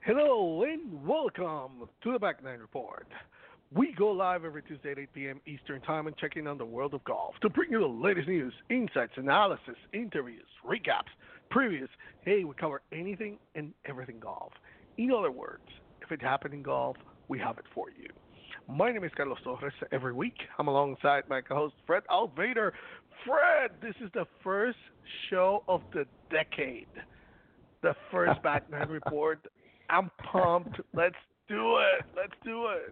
Hello and welcome to the Back Nine Report. We go live every Tuesday at 8 p.m. Eastern Time and check in on the world of golf to bring you the latest news, insights, analysis, interviews, recaps, previews. Hey, we cover anything and everything golf. In other words, if it happened in golf, we have it for you. My name is Carlos Torres. Every week, I'm alongside my co-host Fred Alvader. Fred, this is the first show of the decade, the first Back Nine Report. I'm pumped. Let's do it. Let's do it.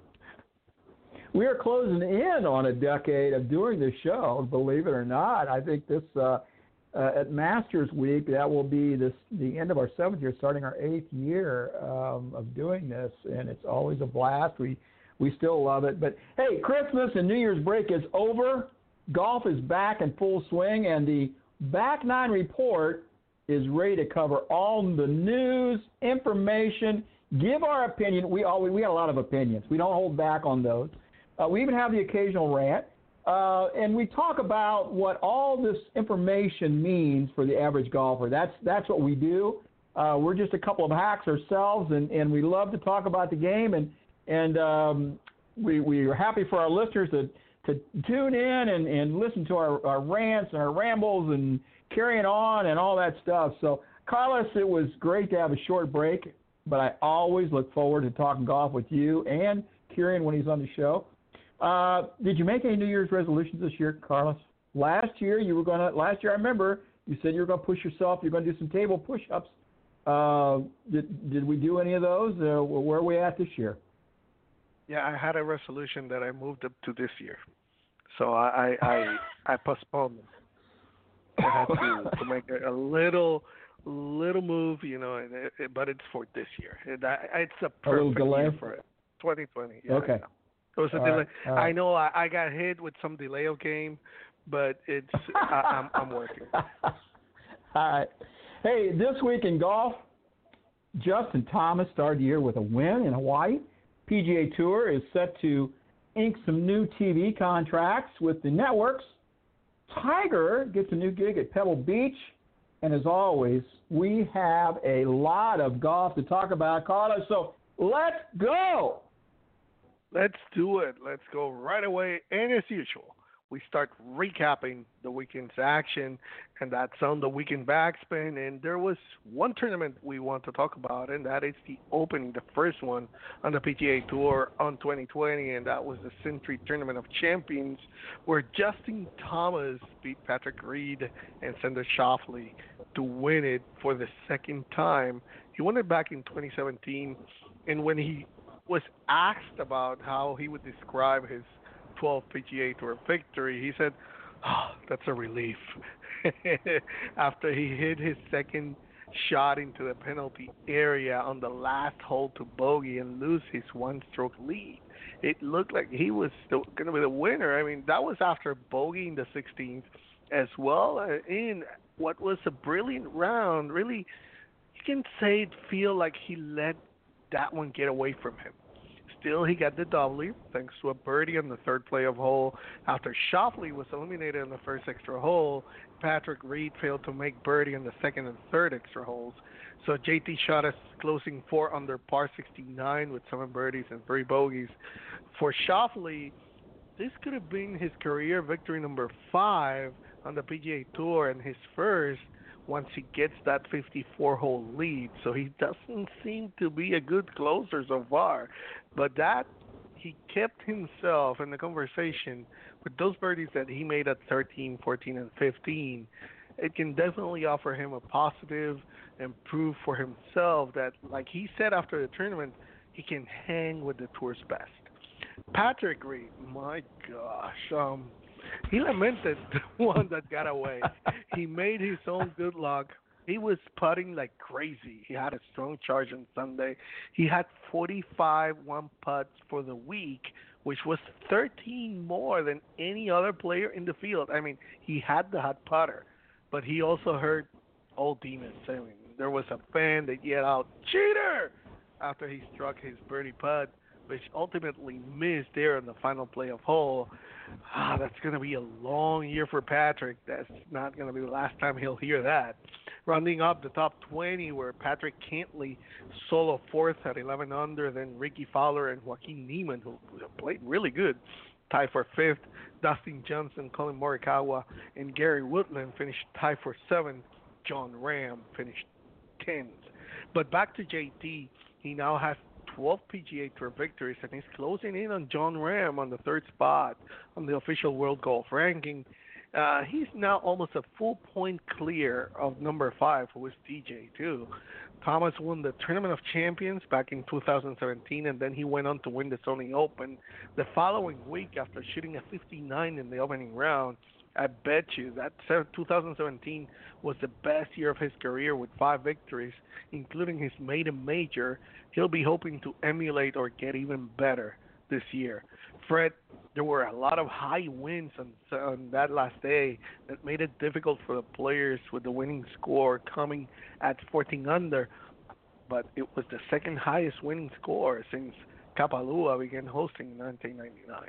We are closing in on a decade of doing this show, believe it or not. I think this at Masters Week, that will be the end of our 7th year, starting our 8th year of doing this, and it's always a blast. We still love it. But, hey, Christmas and New Year's break is over. Golf is back in full swing, and the Back Nine Report is ready to cover all the news, information, give our opinion. We got a lot of opinions. We don't hold back on those. We even have the occasional rant. And we talk about what all this information means for the average golfer. That's what we do. We're just a couple of hacks ourselves, and we love to talk about the game. And we are happy for our listeners to tune in and listen to our rants and our rambles and carrying on and all that stuff. So, Carlos, it was great to have a short break, but I always look forward to talking golf with you and Kieran when he's on the show. Did you make any New Year's resolutions this year, Carlos? Last year I remember you said you were gonna push yourself. You're gonna do some table push-ups. Did we do any of those? Where are we at this year? Yeah, I had a resolution that I moved up to this year, so I postponed them. I had to make a little move, but it's for this year. It's a perfect year for it. 2020. Yeah, okay. It was a delay. Right. I know I got hit with some delay of game, but I'm working. All right. Hey, this week in golf, Justin Thomas started the year with a win in Hawaii. PGA Tour is set to ink some new TV contracts with the networks. Tiger gets a new gig at Pebble Beach. And as always, we have a lot of golf to talk about, Carlos. So let's go. Let's do it. Let's go right away. And as usual, we start recapping the weekend's action, and that's on the weekend backspin. And there was one tournament we want to talk about, and that is the opening, the first one on the PGA Tour on 2020, and that was the Sentry Tournament of Champions, where Justin Thomas beat Patrick Reed and Xander Schauffele to win it for the second time. He won it back in 2017, and when he was asked about how he would describe his 12th PGA Tour victory, he said, that's a relief. After he hit his second shot into the penalty area on the last hole to bogey and lose his one-stroke lead, it looked like he was still going to be the winner. I mean, that was after bogeying the 16th as well in what was a brilliant round. Really, you can say it feel like he let that one get away from him. Still, he got the W thanks to a birdie on the third playoff hole. After Schauffele was eliminated on the first extra hole, Patrick Reed failed to make birdie on the second and third extra holes. So JT shot a closing 4 under par 69 with 7 birdies and 3 bogeys. For Schauffele, this could have been his career victory number 5 on the PGA Tour and his first once he gets that 54-hole lead. So he doesn't seem to be a good closer so far. But that, he kept himself in the conversation with those birdies that he made at 13, 14, and 15. It can definitely offer him a positive and prove for himself that, like he said after the tournament, he can hang with the tour's best. Patrick Reed, my gosh, he lamented the one that got away. He made his own good luck. He was putting like crazy. He had a strong charge on Sunday. He had 45 one-putts for the week, which was 13 more than any other player in the field. I mean, he had the hot putter, but he also heard old demons. I mean, there was a fan that yelled out, "Cheater!" after he struck his birdie putt, which ultimately missed there on the final playoff hole. That's going to be a long year for Patrick. That's not going to be the last time he'll hear that. Rounding up the top 20 were Patrick Cantlay, solo fourth at 11 under, then Ricky Fowler and Joaquin Niemann, who played really good, tied for fifth. Dustin Johnson, Colin Morikawa, and Gary Woodland finished tied for seventh. John Ram finished 10th. But back to JT, he now has 12 PGA Tour victories and he's closing in on John Ram on the third spot on the official World Golf ranking. He's now almost a full point clear of number 5, who is DJ too. Thomas won the Tournament of Champions back in 2017, and then he went on to win the Sony Open the following week after shooting a 59 in the opening round. I bet you that 2017 was the best year of his career with 5 victories, including his maiden major. He'll be hoping to emulate or get even better this year. Fred, there were a lot of high winds on that last day that made it difficult for the players with the winning score coming at 14 under, but it was the second highest winning score since Kapalua began hosting in 1999.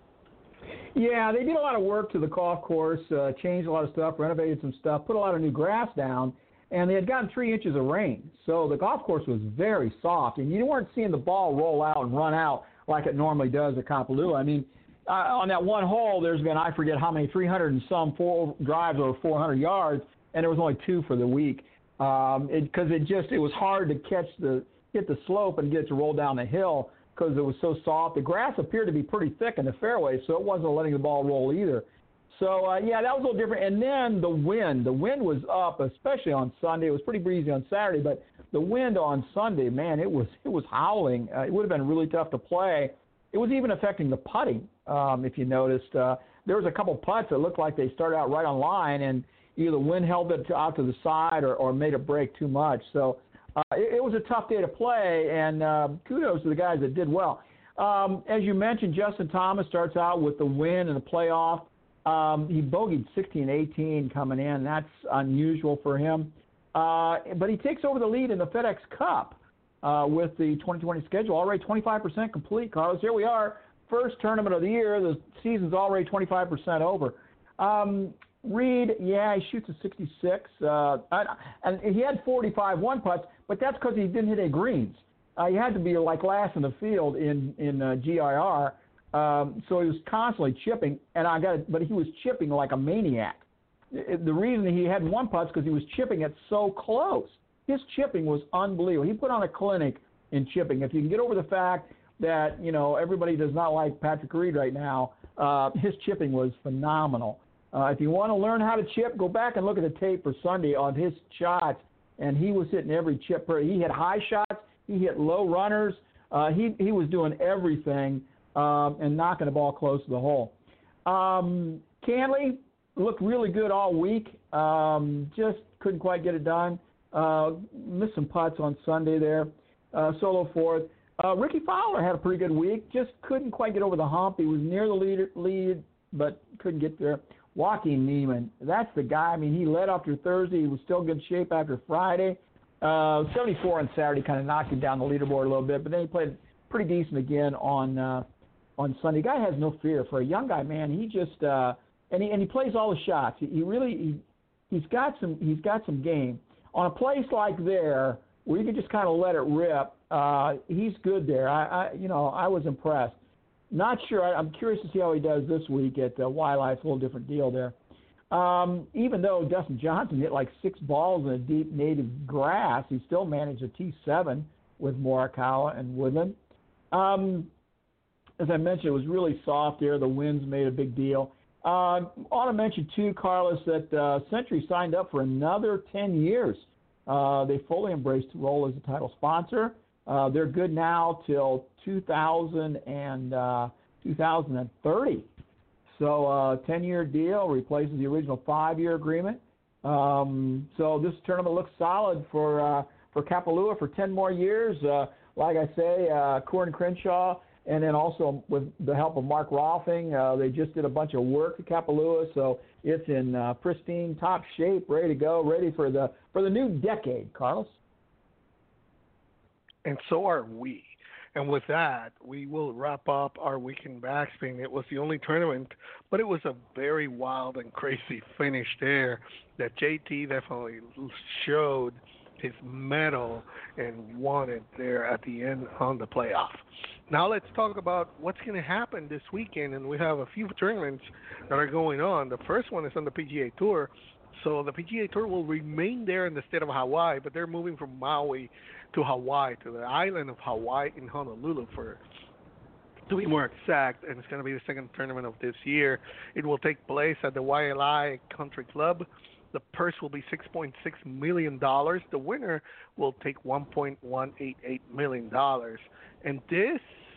Yeah, they did a lot of work to the golf course, changed a lot of stuff, renovated some stuff, put a lot of new grass down, and they had gotten 3 inches of rain. So the golf course was very soft, and you weren't seeing the ball roll out and run out like it normally does at Kapalua. I mean, on that one hole, there's been, I forget how many, 300 and some drives over 400 yards, and there was only 2 for the week. Because it was hard to hit the slope and get it to roll down the hill because it was so soft. The grass appeared to be pretty thick in the fairway, so it wasn't letting the ball roll either. So, yeah, that was a little different. And then the wind was up, especially on Sunday. It was pretty breezy on Saturday, but the wind on Sunday, man, it was howling. It would have been really tough to play. It was even affecting the putting, if you noticed. There was a couple putts that looked like they started out right on line, and either the wind held it out to the side or made it break too much. So it was a tough day to play, and kudos to the guys that did well. As you mentioned, Justin Thomas starts out with the win in the playoff. He bogeyed 16-18 coming in. That's unusual for him. But he takes over the lead in the FedEx Cup with the 2020 schedule. Already 25% complete, Carlos. Here we are, first tournament of the year. The season's already 25% over. Reed, yeah, he shoots a 66. And he had 45 one-putts, but that's because he didn't hit any greens. He had to be like last in the field in GIR. So he was constantly chipping, but he was chipping like a maniac. The reason he had one putt is because he was chipping it so close. His chipping was unbelievable. He put on a clinic in chipping. If you can get over the fact that, everybody does not like Patrick Reed right now, his chipping was phenomenal. If you want to learn how to chip, go back and look at the tape for Sunday on his shots, and he was hitting every chip. He hit high shots. He hit low runners. He was doing everything and knocking the ball close to the hole. Cantlay looked really good all week. Just couldn't quite get it done. Missed some putts on Sunday there. Solo fourth. Ricky Fowler had a pretty good week. Just couldn't quite get over the hump. He was near the lead, but couldn't get there. Joaquin Niemann, that's the guy. I mean, he led after Thursday. He was still in good shape after Friday. 74 on Saturday kind of knocked him down the leaderboard a little bit, but then he played pretty decent again on Sunday. Guy has no fear. For a young guy, man, he just and he plays all the shots. He's got some game. On a place like there where you can just kind of let it rip, he's good there. I was impressed. Not sure. I'm curious to see how he does this week at Wildlife. It's a little different deal there. Even though Dustin Johnson hit like 6 balls in a deep native grass, he still managed a T7 with Morikawa and Woodland. As I mentioned, it was really soft there. The winds made a big deal. I ought to mention, too, Carlos, that Century signed up for another 10 years. They fully embraced the role as a title sponsor. They're good now till 2030. So 10-year deal replaces the original 5-year agreement. So this tournament looks solid for Kapalua for 10 more years. Like I say, Corin Crenshaw, and then also with the help of Mark Rolfing, they just did a bunch of work at Kapalua, so it's in pristine, top shape, ready to go, ready for the new decade, Carlos. And so are we. And with that, we will wrap up our weekend backspin. It was the only tournament, but it was a very wild and crazy finish there that JT definitely showed his medal and won it there at the end on the playoff. Now let's talk about what's going to happen this weekend, and we have a few tournaments that are going on. The first one is on the PGA Tour. So the PGA Tour will remain there in the state of Hawaii, but they're moving from Maui to Hawaii, to the island of Hawaii in Honolulu for to be more exact, and it's going to be the second tournament of this year. It will take place at the Waialae Country Club. The purse will be $6.6 million. The winner will take $1.188 million. And this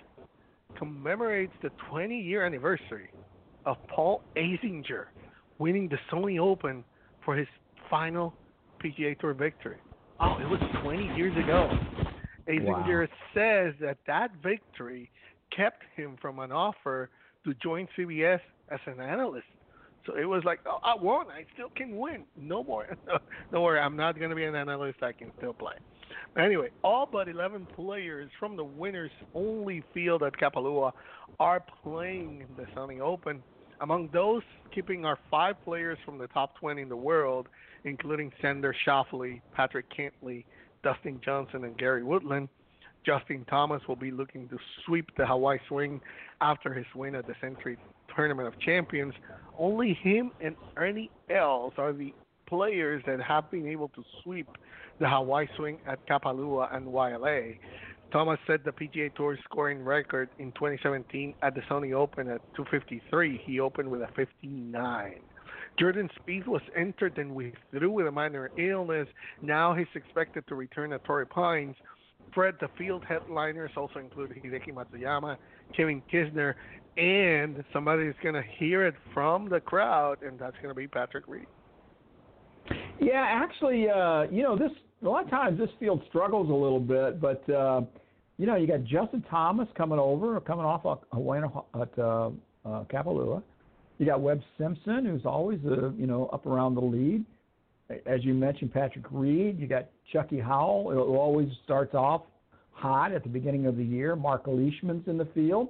commemorates the 20-year anniversary of Paul Azinger winning the Sony Open for his final PGA Tour victory. Oh, it was 20 years ago. Azinger says that victory kept him from an offer to join CBS as an analyst. So it was like, oh, I won. I still can win. No more. Don't worry. I'm not going to be an analyst. I can still play. Anyway, all but 11 players from the winners only field at Kapalua are playing in the Sony Open. Among those keeping are 5 players from the top 20 in the world, including Xander Schauffele, Patrick Cantlay, Dustin Johnson, and Gary Woodland. Justin Thomas will be looking to sweep the Hawaii swing after his win at the Sentry Tournament of Champions. Only him and Ernie Els are the players that have been able to sweep the Hawaii swing at Kapalua and Waialae. Thomas set the PGA Tour scoring record in 2017 at the Sony Open at 253. He opened with a 59. Jordan Spieth was entered and withdrew with a minor illness. Now he's expected to return at Torrey Pines. Fred, the field headliners also include Hideki Matsuyama, Kevin Kisner, and somebody is going to hear it from the crowd, and that's going to be Patrick Reed. Yeah, actually, this a lot of times this field struggles a little bit, but you got Justin Thomas coming off Hawaii at Kapalua. You got Webb Simpson, who's always up around the lead. As you mentioned, Patrick Reed. You got Chucky Howell, who always starts off hot at the beginning of the year. Mark Leishman's in the field.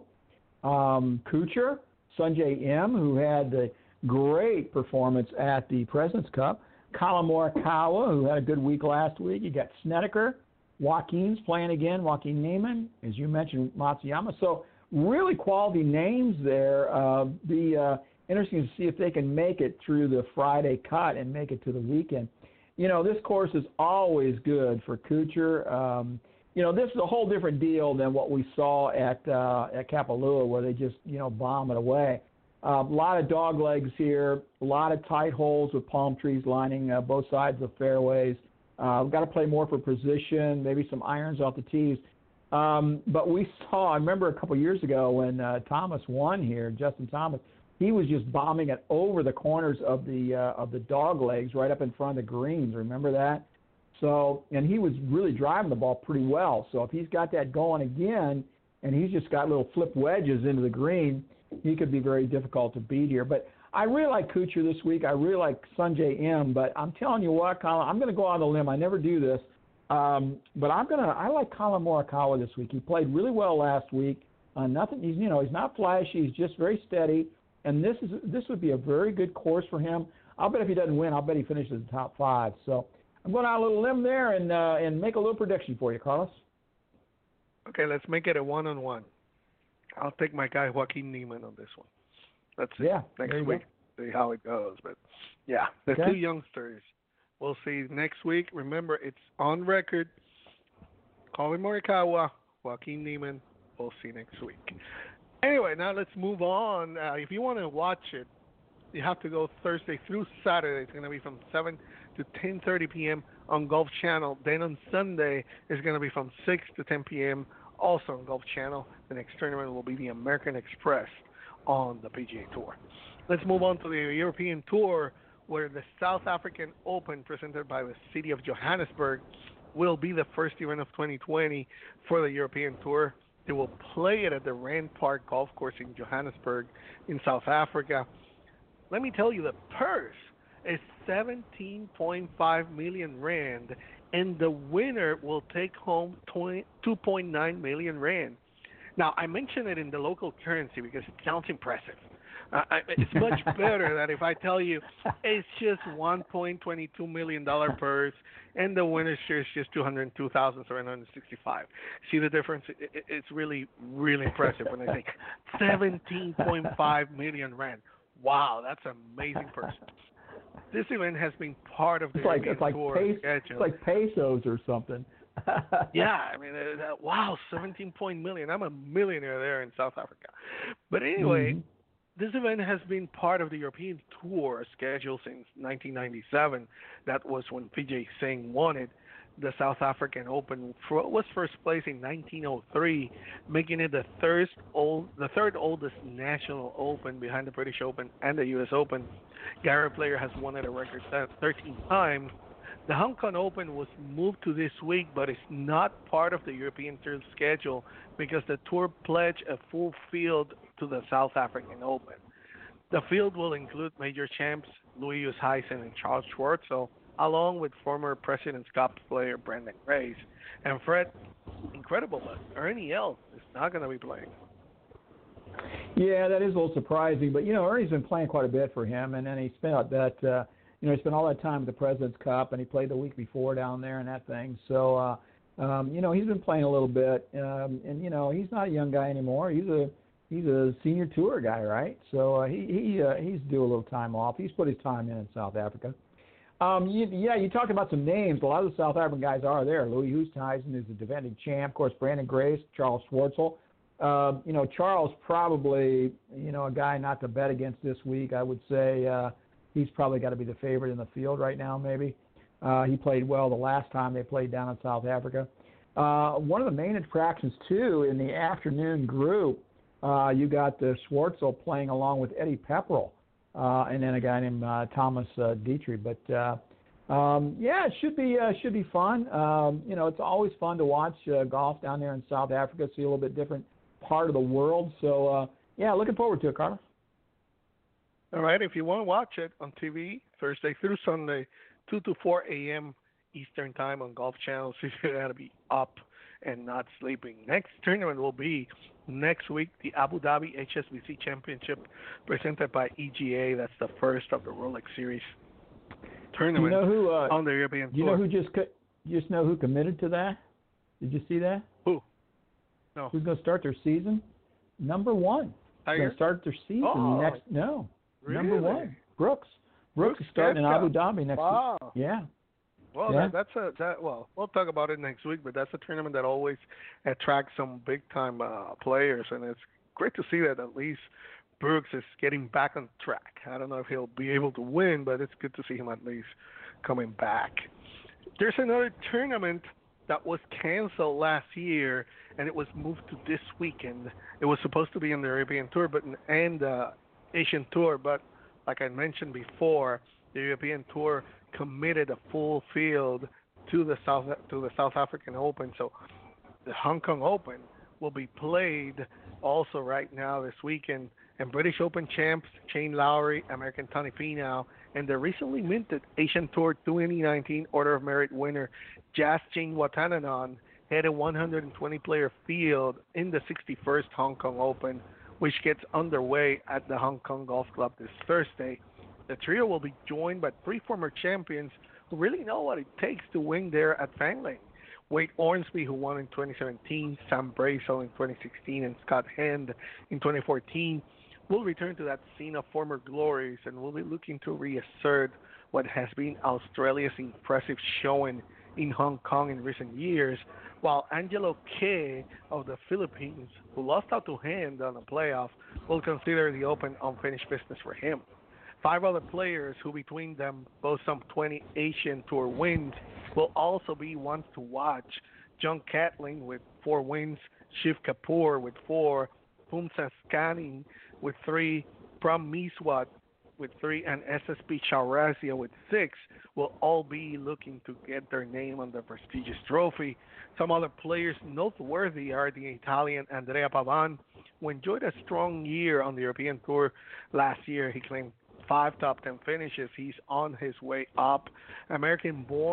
Kuchar, Sungjae Im, who had the great performance at the President's Cup. Colin Morikawa, who had a good week last week. You got Snedeker. Joaquin's playing again. Joaquin Niemann, as you mentioned, Matsuyama. So really quality names there. Be interesting to see if they can make it through the Friday cut and make it to the weekend. This course is always good for Kuchar. This is a whole different deal than what we saw at Kapalua, where they just, bomb it away. A lot of dog legs here, a lot of tight holes with palm trees lining both sides of fairways. We've got to play more for position, maybe some irons off the tees. But I remember a couple years ago when Thomas won here, Justin Thomas, he was just bombing it over the corners of the dog legs right up in front of the greens. Remember that? So, and he was really driving the ball pretty well. So if he's got that going again, and he's just got little flip wedges into the green, he could be very difficult to beat here. But I really like Kuchar this week. I really like Sungjae Im. But I'm telling you what, Colin, I'm going to go on the limb. I never do this. But I like Colin Morikawa this week. He played really well last week. Nothing. He's not flashy. He's just very steady. And this would be a very good course for him. I'll bet if he doesn't win, I'll bet he finishes in the top 5. So I'm going on a little limb there and make a little prediction for you, Carlos. Okay, let's make it a 1-on-1. I'll take my guy Joaquin Niemann on this one. Let's see next week. See how it goes. But yeah, the two youngsters. We'll see next week. Remember, it's on record. Colin Morikawa, Joaquin Niemann. We'll see next week. Anyway, now let's move on. If you want to watch it, you have to go Thursday through Saturday. It's going to be from 7 to 10:30 p.m. on Golf Channel. Then on Sunday, it's going to be from 6 to 10 p.m. also on Golf Channel. The next tournament will be the American Express on the PGA Tour. Let's move on to the European Tour, where the South African Open, presented by the city of Johannesburg, will be the first event of 2020 for the European Tour. They will play it at the Rand Park Golf Course in Johannesburg in South Africa. Let me tell you, the purse is 17.5 million rand, and the winner will take home 2.9 million rand. Now, I mention it in the local currency because it sounds impressive. It's much better that if I tell you it's just $1.22 million purse and the winner's share is just 202,765. See the difference? It's really, really impressive when I say 17.5 million rand. Wow, that's an amazing purse. This event has been part of the European Tour schedule. It's like pesos or something. Yeah, I mean, wow, 17 million. I'm a millionaire there in South Africa. But anyway, this event has been part of the European Tour schedule since 1997. That was when Vijay Singh won it. The South African Open was first place in 1903, making it the third oldest national open behind the British Open and the U.S. Open. Gary Player has won it a record 13 times. The Hong Kong Open was moved to this week, but it's not part of the European Tour schedule because the Tour pledged a full field to the South African Open. The field will include major champs Louis Oosthuizen and Charles Schwartzel, along with former President's Cup player Brandon Grace. And Fred, incredible, but Ernie Els is not going to be playing. Yeah, that is a little surprising, but Ernie's been playing quite a bit for him, and then he spent that. He spent all that time at the President's Cup, and he played the week before down there and that thing. So, he's been playing a little bit, and he's not a young guy anymore. He's a senior tour guy, right? So he's due a little time off. He's put his time in South Africa. You talked about some names. A lot of the South African guys are there. Louis Oosthuizen is the defending champ. Of course, Brandon Grace, Charles Schwartzel. Charles probably, a guy not to bet against this week. I would say he's probably got to be the favorite in the field right now, maybe. He played well the last time they played down in South Africa. One of the main attractions, too, in the afternoon group, you got Schwartzel playing along with Eddie Pepperell, and then a guy named Thomas Dietrich. But, it should be fun. It's always fun to watch golf down there in South Africa, see a little bit different part of the world. So, looking forward to it, Carlos. All right, if you want to watch it on TV, Thursday through Sunday, 2 to 4 a.m. Eastern Time on Golf Channel, so you got to be up and not sleeping. Next tournament will be next week, the Abu Dhabi HSBC Championship presented by EGA. That's the first of the Rolex Series tournament on the European Tour. Who committed to that? Did you see that? Who? No. Who's going to start their season? Number one. Tiger? Going to start their season next. No. Really? Number one. Brooks is starting in Abu Dhabi next week. Yeah. Well, we'll talk about it next week, but that's a tournament that always attracts some big-time players, and it's great to see that at least Brooks is getting back on track. I don't know if he'll be able to win, but it's good to see him at least coming back. There's another tournament that was canceled last year, and it was moved to this weekend. It was supposed to be in the European Tour and the Asian Tour, but like I mentioned before, the European Tour committed a full field to the South African Open. So the Hong Kong Open will be played also right now this weekend. And British Open champs Shane Lowry, American Tony Finau, and the recently minted Asian Tour 2019 Order of Merit winner Justin Watananon had a 120-player field in the 61st Hong Kong Open, which gets underway at the Hong Kong Golf Club this Thursday. The trio will be joined by three former champions who really know what it takes to win there at Fanling. Wade Ormsby, who won in 2017, Sam Brazel in 2016, and Scott Hand in 2014, will return to that scene of former glories and will be looking to reassert what has been Australia's impressive showing in Hong Kong in recent years, while Angelo Kay of the Philippines, who lost out to Hand on a playoff, will consider the Open unfinished business for him. Five other players who between them boast some 20 Asian Tour wins will also be ones to watch. John Catling with 4 wins, Shiv Kapoor with 4, Phumsa Scanning with 3, Pram Miswat with 3, and SSP Chaurasia with 6 will all be looking to get their name on the prestigious trophy. Some other players noteworthy are the Italian Andrea Pavan, who enjoyed a strong year on the European Tour last year. He claimed 5 top 10 finishes. He's on his way up. American-born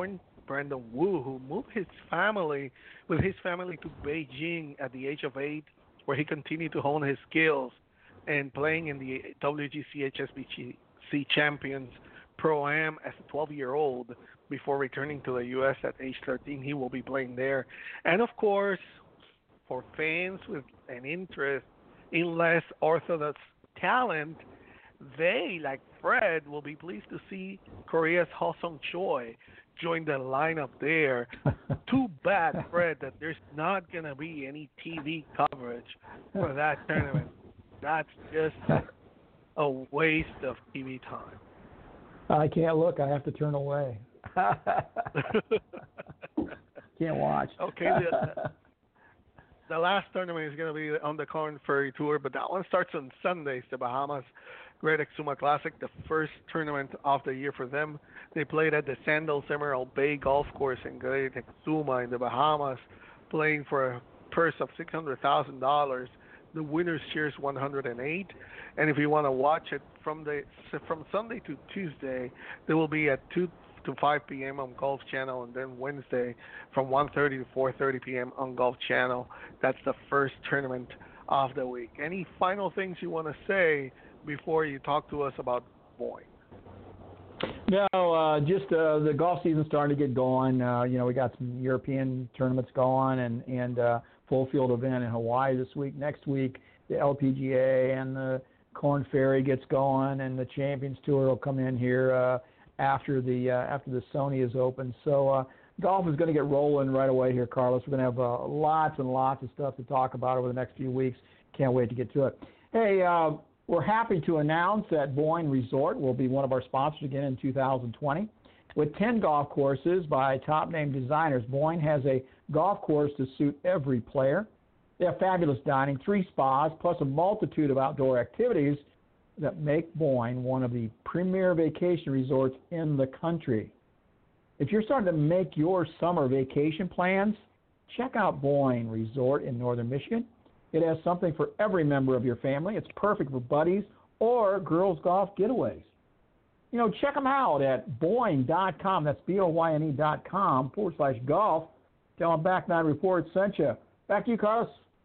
Brandon Wu, who moved his family to Beijing at the age of 8, where he continued to hone his skills and playing in the WGC HSBC Champions Pro-Am as a 12-year-old before returning to the U.S. at age 13. He will be playing there. And, of course, for fans with an interest in less orthodox talent, they, like Fred, will be pleased to see Korea's Hosung Choi join the lineup there. Too bad, Fred, that there's not going to be any TV coverage for that tournament. That's just a waste of TV time. I can't look. I have to turn away. Can't watch. Okay, the last tournament is going to be on the Korn Ferry Tour, but that one starts on Sundays, the Bahamas Great Exuma Classic, the first tournament of the year for them. They played at the Sandals Emerald Bay Golf Course in Great Exuma in the Bahamas, playing for a purse of $600,000. The winners cheers 108, and if you want to watch it from Sunday to Tuesday, they will be at 2 to 5 p.m. on Golf Channel, and then Wednesday from 1:30 to 4:30 p.m. on Golf Channel. That's the first tournament of the week. Any final things you want to say before you talk to us about Boyne? No, just the golf season's starting to get going. We got some European tournaments going and full field event in Hawaii this week. Next week, the LPGA and the Korn Ferry gets going, and the Champions Tour will come in here after the Sony is open. So golf is going to get rolling right away here, Carlos. We're going to have lots and lots of stuff to talk about over the next few weeks. Can't wait to get to it. Hey, we're happy to announce that Boyne Resort will be one of our sponsors again in 2020. With 10 golf courses by top-name designers, Boyne has a golf course to suit every player. They have fabulous dining, 3 spas, plus a multitude of outdoor activities that make Boyne one of the premier vacation resorts in the country. If you're starting to make your summer vacation plans, check out Boyne Resort in northern Michigan. It has something for every member of your family. It's perfect for buddies or girls' golf getaways. Check them out at boyne.com. That's BOYNE.com/golf. Tell them Back Nine Report sent you. Back to you, Carlos.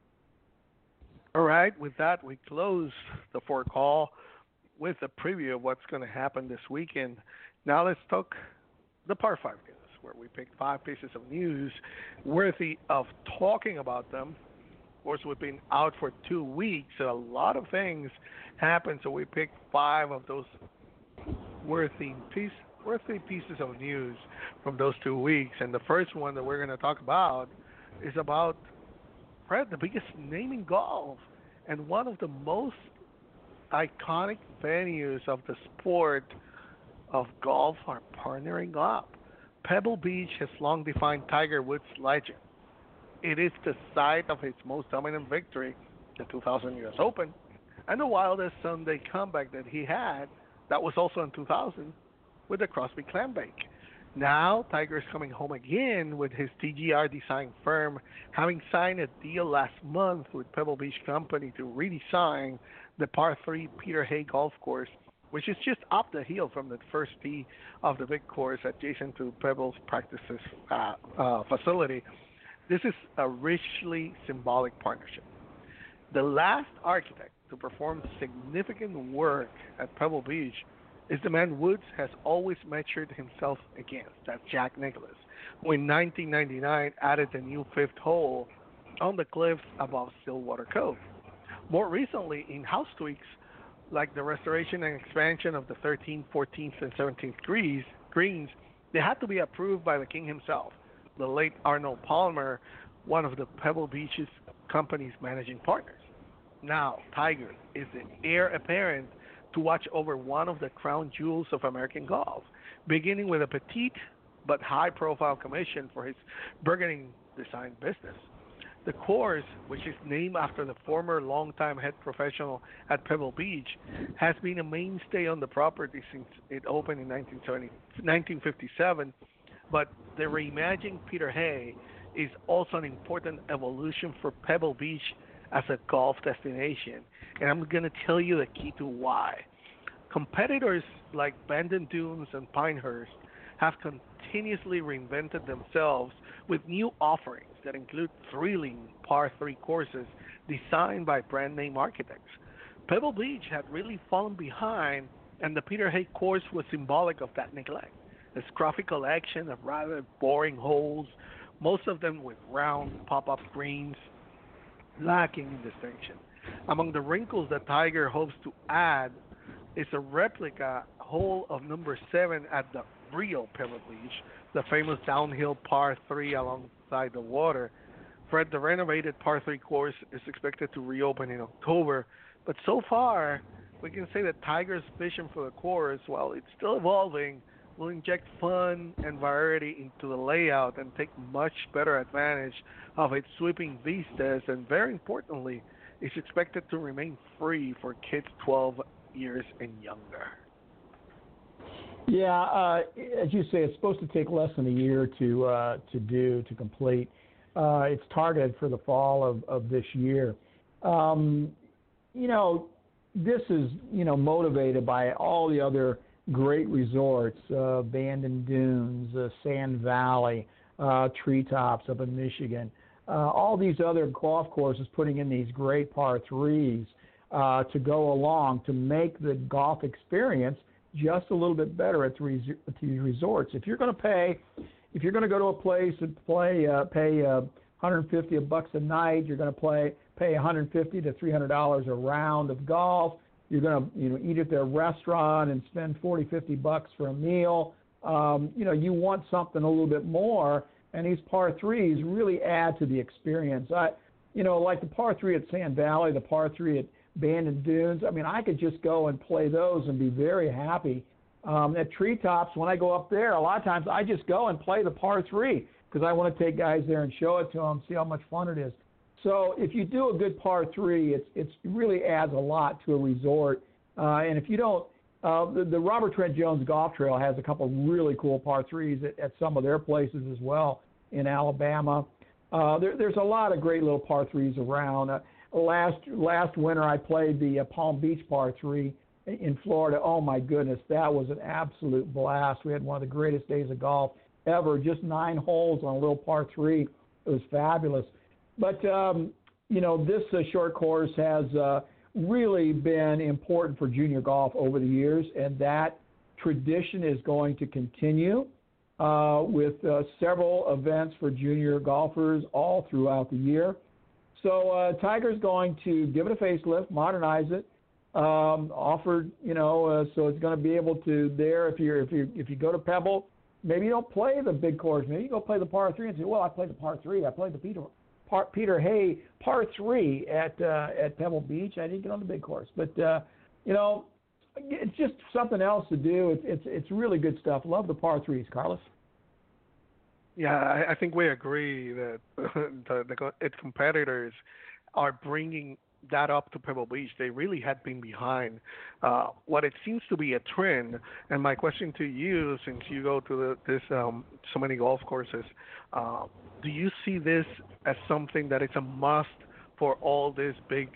All right. With that, we close the 4 call with a preview of what's going to happen this weekend. Now let's talk the Par 5 news, where we picked 5 pieces of news worthy of talking about them. Of course, we've been out for 2 weeks, so a lot of things happened, so we picked 5 of those worthy pieces of news from those 2 weeks. And the first one that we're going to talk about is about, Fred, the biggest name in golf and one of the most iconic venues of the sport of golf are partnering up. Pebble Beach has long defined Tiger Woods' legend. It is the site of his most dominant victory, the 2000 U.S. Open, and the wildest Sunday comeback that he had, that was also in 2000, with the Crosby Clambake. Now, Tiger is coming home again with his TGR design firm, having signed a deal last month with Pebble Beach Company to redesign the Par 3 Peter Hay Golf Course, which is just up the hill from the first tee of the big course adjacent to Pebble's practices facility. This is a richly symbolic partnership. The last architect to perform significant work at Pebble Beach is the man Woods has always measured himself against. That's Jack Nicklaus, who in 1999 added the new 5th hole on the cliffs above Stillwater Cove. More recently, in-house tweaks like the restoration and expansion of the 13th, 14th, and 17th greens, they had to be approved by the king himself, the late Arnold Palmer, one of the Pebble Beach's company's managing partners. Now, Tiger is the heir apparent to watch over one of the crown jewels of American golf, beginning with a petite but high-profile commission for his burgeoning design business. The course, which is named after the former longtime head professional at Pebble Beach, has been a mainstay on the property since it opened in 1957, but the reimagined Peter Hay is also an important evolution for Pebble Beach as a golf destination, and I'm going to tell you the key to why. Competitors like Bandon Dunes and Pinehurst have continuously reinvented themselves with new offerings that include thrilling par 3 courses designed by brand name architects. Pebble Beach had really fallen behind, and the Peter Hay course was symbolic of that neglect. A scruffy collection of rather boring holes, most of them with round pop up greens, lacking in distinction. Among the wrinkles that Tiger hopes to add is a replica hole of number 7 at the real Pebble Beach, the famous downhill par 3 alongside the water. Fred, the renovated par 3 course is expected to reopen in October, but so far we can say that Tiger's vision for the course, while it's still evolving, will inject fun and variety into the layout and take much better advantage of its sweeping vistas, and very importantly, is expected to remain free for kids 12 years and younger. Yeah, as you say, it's supposed to take less than a year to complete. It's targeted for the fall of this year. This is motivated by all the other great resorts, Bandon Dunes, Sand Valley, Treetops up in Michigan. All these other golf courses putting in these great par threes to go along to make the golf experience just a little bit better at these resorts. If you're going to go to a place and pay $150 a night, you're going to pay $150 to $300 a round of golf. You're going to eat at their restaurant and spend $40-50 for a meal. You want something a little bit more, and these par threes really add to the experience. Like the par 3 at Sand Valley, the par 3 at Bandon Dunes. I could just go and play those and be very happy. At Treetops, when I go up there, a lot of times I just go and play the par 3 because I want to take guys there and show it to them, see how much fun it is. So if you do a good par 3, it really adds a lot to a resort. And if you don't, the Robert Trent Jones Golf Trail has a couple really cool par 3s at some of their places as well in Alabama. There's a lot of great little par 3s around. Last winter, I played the Palm Beach par 3 in Florida. Oh, my goodness, that was an absolute blast. We had one of the greatest days of golf ever, just 9 holes on a little par 3. It was fabulous. But, this short course has really been important for junior golf over the years, and that tradition is going to continue with several events for junior golfers all throughout the year. So Tiger's going to give it a facelift, modernize it, offered, so it's going to be able to there. If you go to Pebble, maybe you don't play the big course. Maybe you go play the par 3 and say, well, I played the par 3. I played the Peter Hay par 3 at Pebble Beach. I didn't get on the big course, but it's just something else to do. It's really good stuff. Love the par 3s, Carlos. Yeah, I think we agree that its competitors are bringing that up to Pebble Beach. They really had been behind what it seems to be a trend. And my question to you, since you go to so many golf courses, do you see this as something that is a must for all these big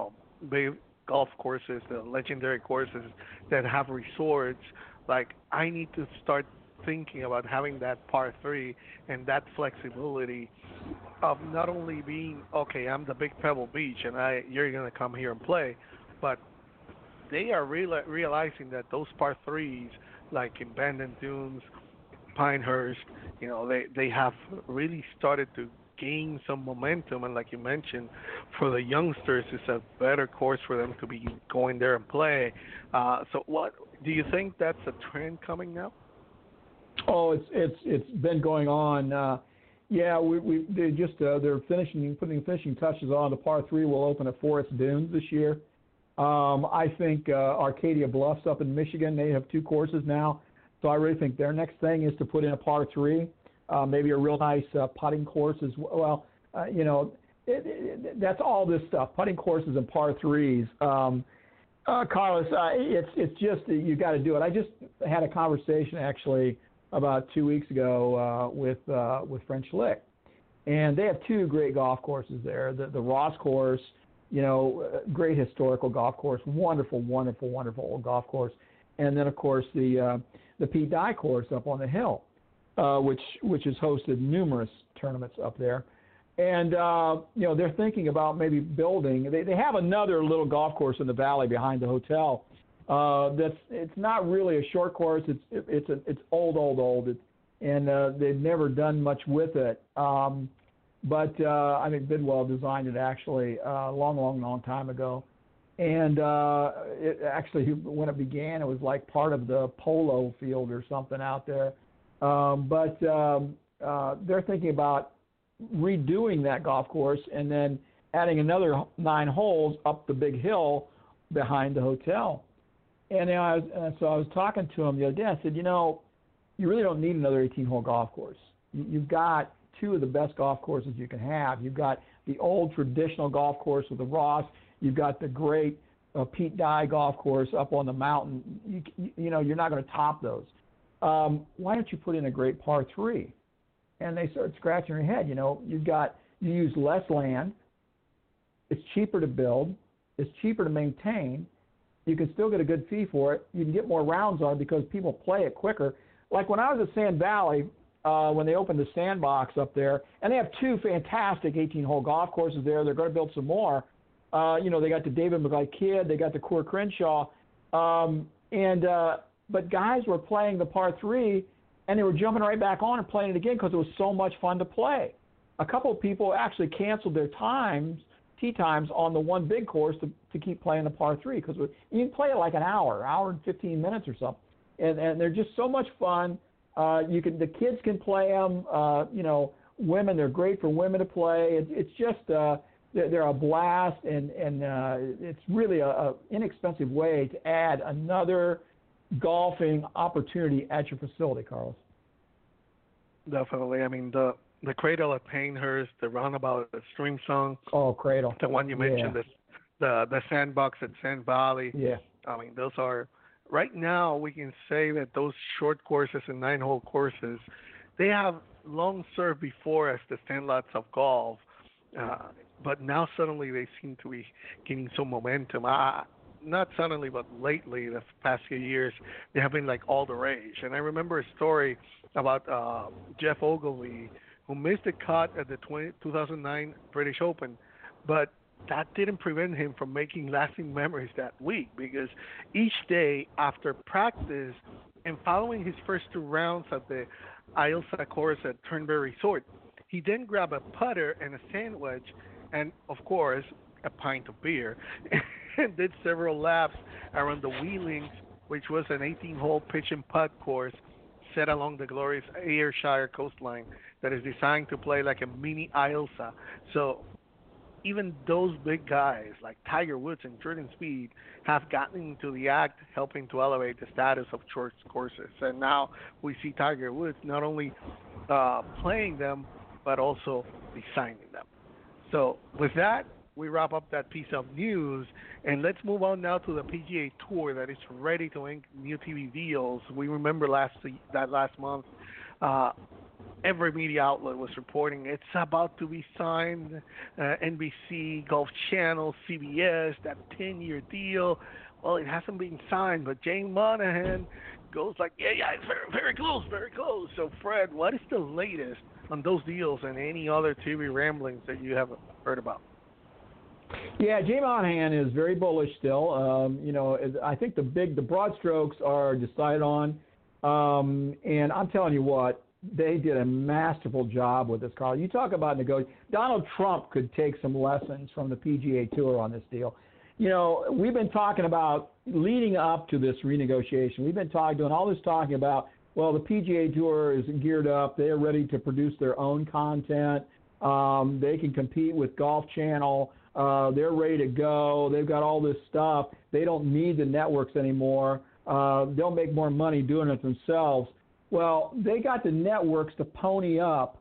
golf courses, the legendary courses that have resorts? Like, I need to start thinking about having that par 3 and that flexibility of not only being, okay, I'm the big Pebble Beach and you're going to come here and play, but they are realizing that those par 3s, like in Bandon Dunes, Pinehurst, they have really started to gain some momentum, and like you mentioned, for the youngsters, it's a better course for them to be going there and play. So what do you think that's a trend coming now? Oh, it's been going on. They're putting finishing touches on. The par 3 will open at Forest Dunes this year. I think Arcadia Bluffs up in Michigan, they have 2 courses now. So I really think their next thing is to put in a par 3, maybe a real nice putting course as well. That's all this stuff, putting courses and par 3s. Carlos, it's just you got to do it. I just had a conversation actually about 2 weeks ago with French Lick, and they have 2 great golf courses there. The Ross course, great historical golf course, wonderful old golf course, and then of course the Pete Dye course up on the hill. which has hosted numerous tournaments up there. And, they're thinking about maybe building. They have another little golf course in the valley behind the hotel. It's not really a short course. It's old. And they've never done much with it. But I think Bidwell designed it actually a long time ago. And it actually, when it began, it was like part of the polo field or something out there. But they're thinking about redoing that golf course and then adding another 9 holes up the big hill behind the hotel. And so I was talking to him the other day. I said, you really don't need another 18-hole golf course. You've got 2 of the best golf courses you can have. You've got the old traditional golf course with the Ross. You've got the great Pete Dye golf course up on the mountain. You're not going to top those. Why don't you put in a great par 3? And they started scratching their head. You use less land. It's cheaper to build. It's cheaper to maintain. You can still get a good fee for it. You can get more rounds on it because people play it quicker. Like when I was at Sand Valley, when they opened the Sandbox up there, and they have 2 fantastic 18-hole golf courses there. They're going to build some more. They got the David McGuy Kidd. They got the Coore Crenshaw. But guys were playing the par 3, and they were jumping right back on and playing it again because it was so much fun to play. A couple of people actually canceled their tee times on the one big course to keep playing the par 3 because you can play it like an hour and 15 minutes or something. And they're just so much fun. The kids can play them. Women, they're great for women to play. It's just they're a blast, and it's really a inexpensive way to add another golfing opportunity at your facility, Carlos. Definitely. I mean, the Cradle at Pinehurst, the Roundabout at Stream Song. Oh, Cradle. The one you mentioned, the Sandbox at Sand Valley. Yeah. I mean, those are, right now we can say that those short courses and 9-hole courses, they have long served before as the Sandlots of golf. But now suddenly they seem to be gaining some momentum. Not suddenly, but lately, the past few years, they have been like all the rage. And I remember a story about Jeff Ogilvy, who missed the cut at the 2009 British Open, but that didn't prevent him from making lasting memories that week, because each day after practice and following his first 2 rounds at the Ailsa course at Turnberry Resort, he then grabbed a putter and a sandwich and, of course, a pint of beer and did several laps around the Wheelings, which was an 18-hole pitch and putt course set along the glorious Ayrshire coastline that is designed to play like a mini Ailsa. So even those big guys like Tiger Woods and Jordan Spieth have gotten into the act, helping to elevate the status of short courses. And now we see Tiger Woods not only playing them, but also designing them. So with that, we wrap up that piece of news, and let's move on now to the PGA Tour that is ready to ink new TV deals. We remember last month, every media outlet was reporting it's about to be signed. NBC, Golf Channel, CBS, that 10-year deal. Well, it hasn't been signed, but Jane Monahan goes like, yeah, it's very, very close, very close. So, Fred, what is the latest on those deals and any other TV ramblings that you have heard about? Yeah, Jay Monahan is very bullish still. I think the broad strokes are decided on. And I'm telling you what, they did a masterful job with this, Carl. You talk about negotiation. Donald Trump could take some lessons from the PGA Tour on this deal. We've been talking about leading up to this renegotiation. We've been doing all this talking about, well, the PGA Tour is geared up. They're ready to produce their own content. They can compete with Golf Channel. They're ready to go. They've got all this stuff. They don't need the networks anymore. They'll make more money doing it themselves. Well, they got the networks to pony up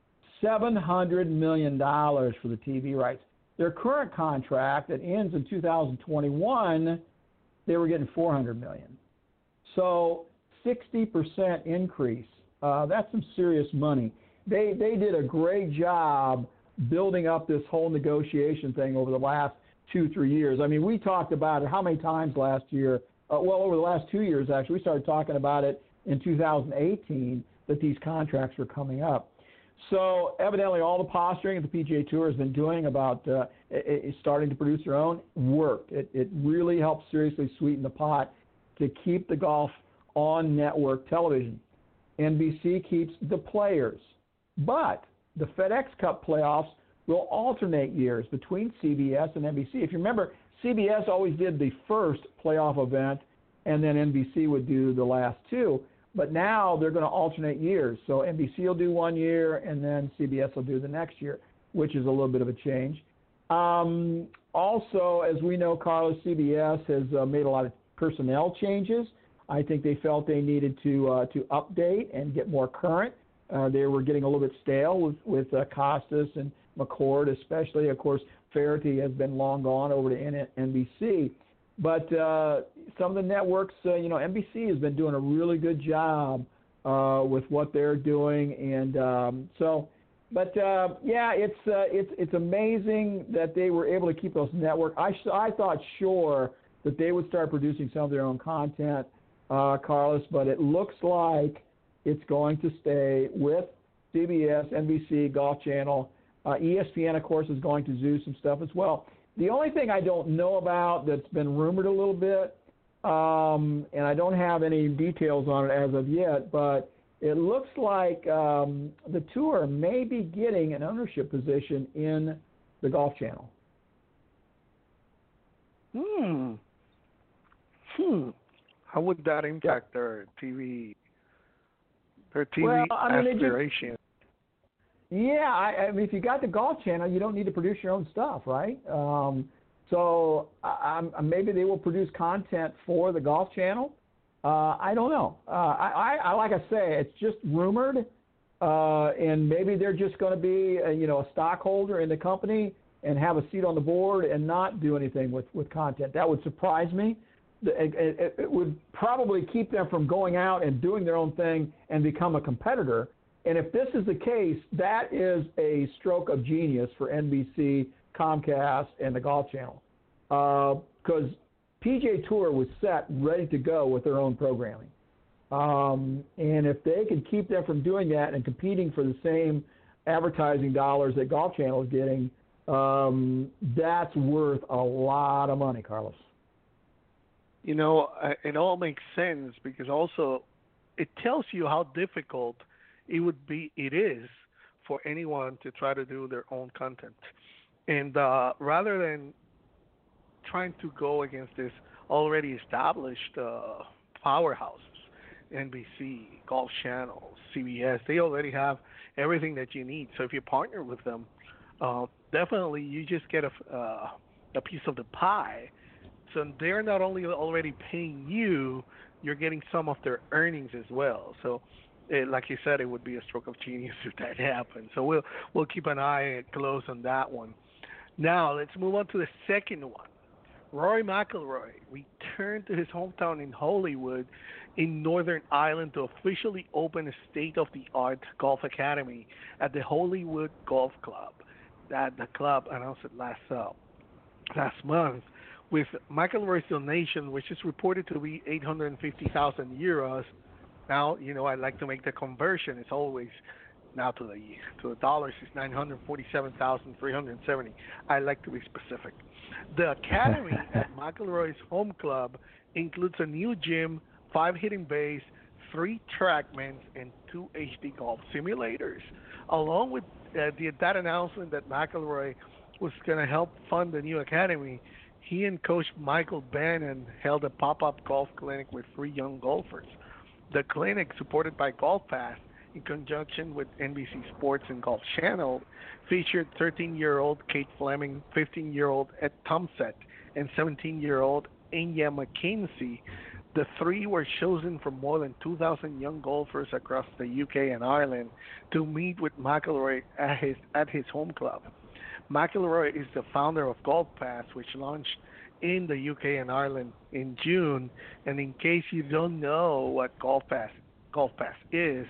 $700 million for the TV rights. Their current contract that ends in 2021, they were getting $400 million. So 60% increase. That's some serious money. They did a great job building up this whole negotiation thing over the last 2-3 years. I mean, we talked about it how many times last year? Over the last 2 years, actually. We started talking about it in 2018, that these contracts were coming up. So evidently all the posturing that the PGA Tour has been doing about starting to produce their own worked. It really helped seriously sweeten the pot to keep the golf on network television. NBC keeps the players, but the FedEx Cup playoffs will alternate years between CBS and NBC. If you remember, CBS always did the first playoff event, and then NBC would do the last two. But now they're going to alternate years. So NBC will do 1 year, and then CBS will do the next year, which is a little bit of a change. Also, as we know, Carlos, CBS has made a lot of personnel changes. I think they felt they needed to update and get more current. They were getting a little bit stale with Costas and McCord, especially. Of course, Faraday has been long gone over to NBC. But some of the networks, NBC has been doing a really good job with what they're doing, and it's amazing that they were able to keep those networks. I thought sure that they would start producing some of their own content, Carlos, but it looks like it's going to stay with CBS, NBC, Golf Channel. ESPN, of course, is going to do some stuff as well. The only thing I don't know about that's been rumored a little bit, and I don't have any details on it as of yet, but it looks like the tour may be getting an ownership position in the Golf Channel. How would that impact their TV aspiration? I mean, if you got the Golf Channel, you don't need to produce your own stuff, right? So maybe they will produce content for the Golf Channel. I don't know. I like I say, it's just rumored, and maybe they're just going to be a stockholder in the company and have a seat on the board and not do anything with content. That would surprise me. It would probably keep them from going out and doing their own thing and become a competitor. And if this is the case, that is a stroke of genius for NBC, Comcast, and the Golf Channel. Because PGA Tour was set, ready to go with their own programming. And if they can keep them from doing that and competing for the same advertising dollars that Golf Channel is getting, that's worth a lot of money, Carlos. It all makes sense because also it tells you how difficult it is for anyone to try to do their own content. And rather than trying to go against this already established powerhouses, NBC, Golf Channel, CBS, they already have everything that you need. So if you partner with them, definitely you just get a piece of the pie. So they're not only already paying you, you're getting some of their earnings as well. So like you said, it would be a stroke of genius if that happens. So we'll keep an eye close on that one. Now let's move on to the second one. Rory McIlroy returned to his hometown in Hollywood in Northern Ireland to officially open a state-of-the-art golf academy at the Hollywood Golf Club. The club announced it last month, with McIlroy's donation, which is reported to be 850,000 euros. Now, I'd like to make the conversion. It's always now to the dollars is 947,370. I like to be specific. The academy at McIlroy's home club includes a new gym, 5 hitting bays, 3 TrackMans, and 2 HD golf simulators. Along with that announcement that McIlroy was going to help fund the new academy, he and Coach Michael Bannon held a pop-up golf clinic with 3 young golfers. The clinic, supported by Golf Pass, in conjunction with NBC Sports and Golf Channel, featured 13-year-old Kate Fleming, 15-year-old Ed Thompson, and 17-year-old Anya McKenzie. The 3 were chosen from more than 2,000 young golfers across the UK and Ireland to meet with McIlroy at his home club. McIlroy is the founder of Golf Pass, which launched in the UK and Ireland in June. And in case you don't know what Golf Pass is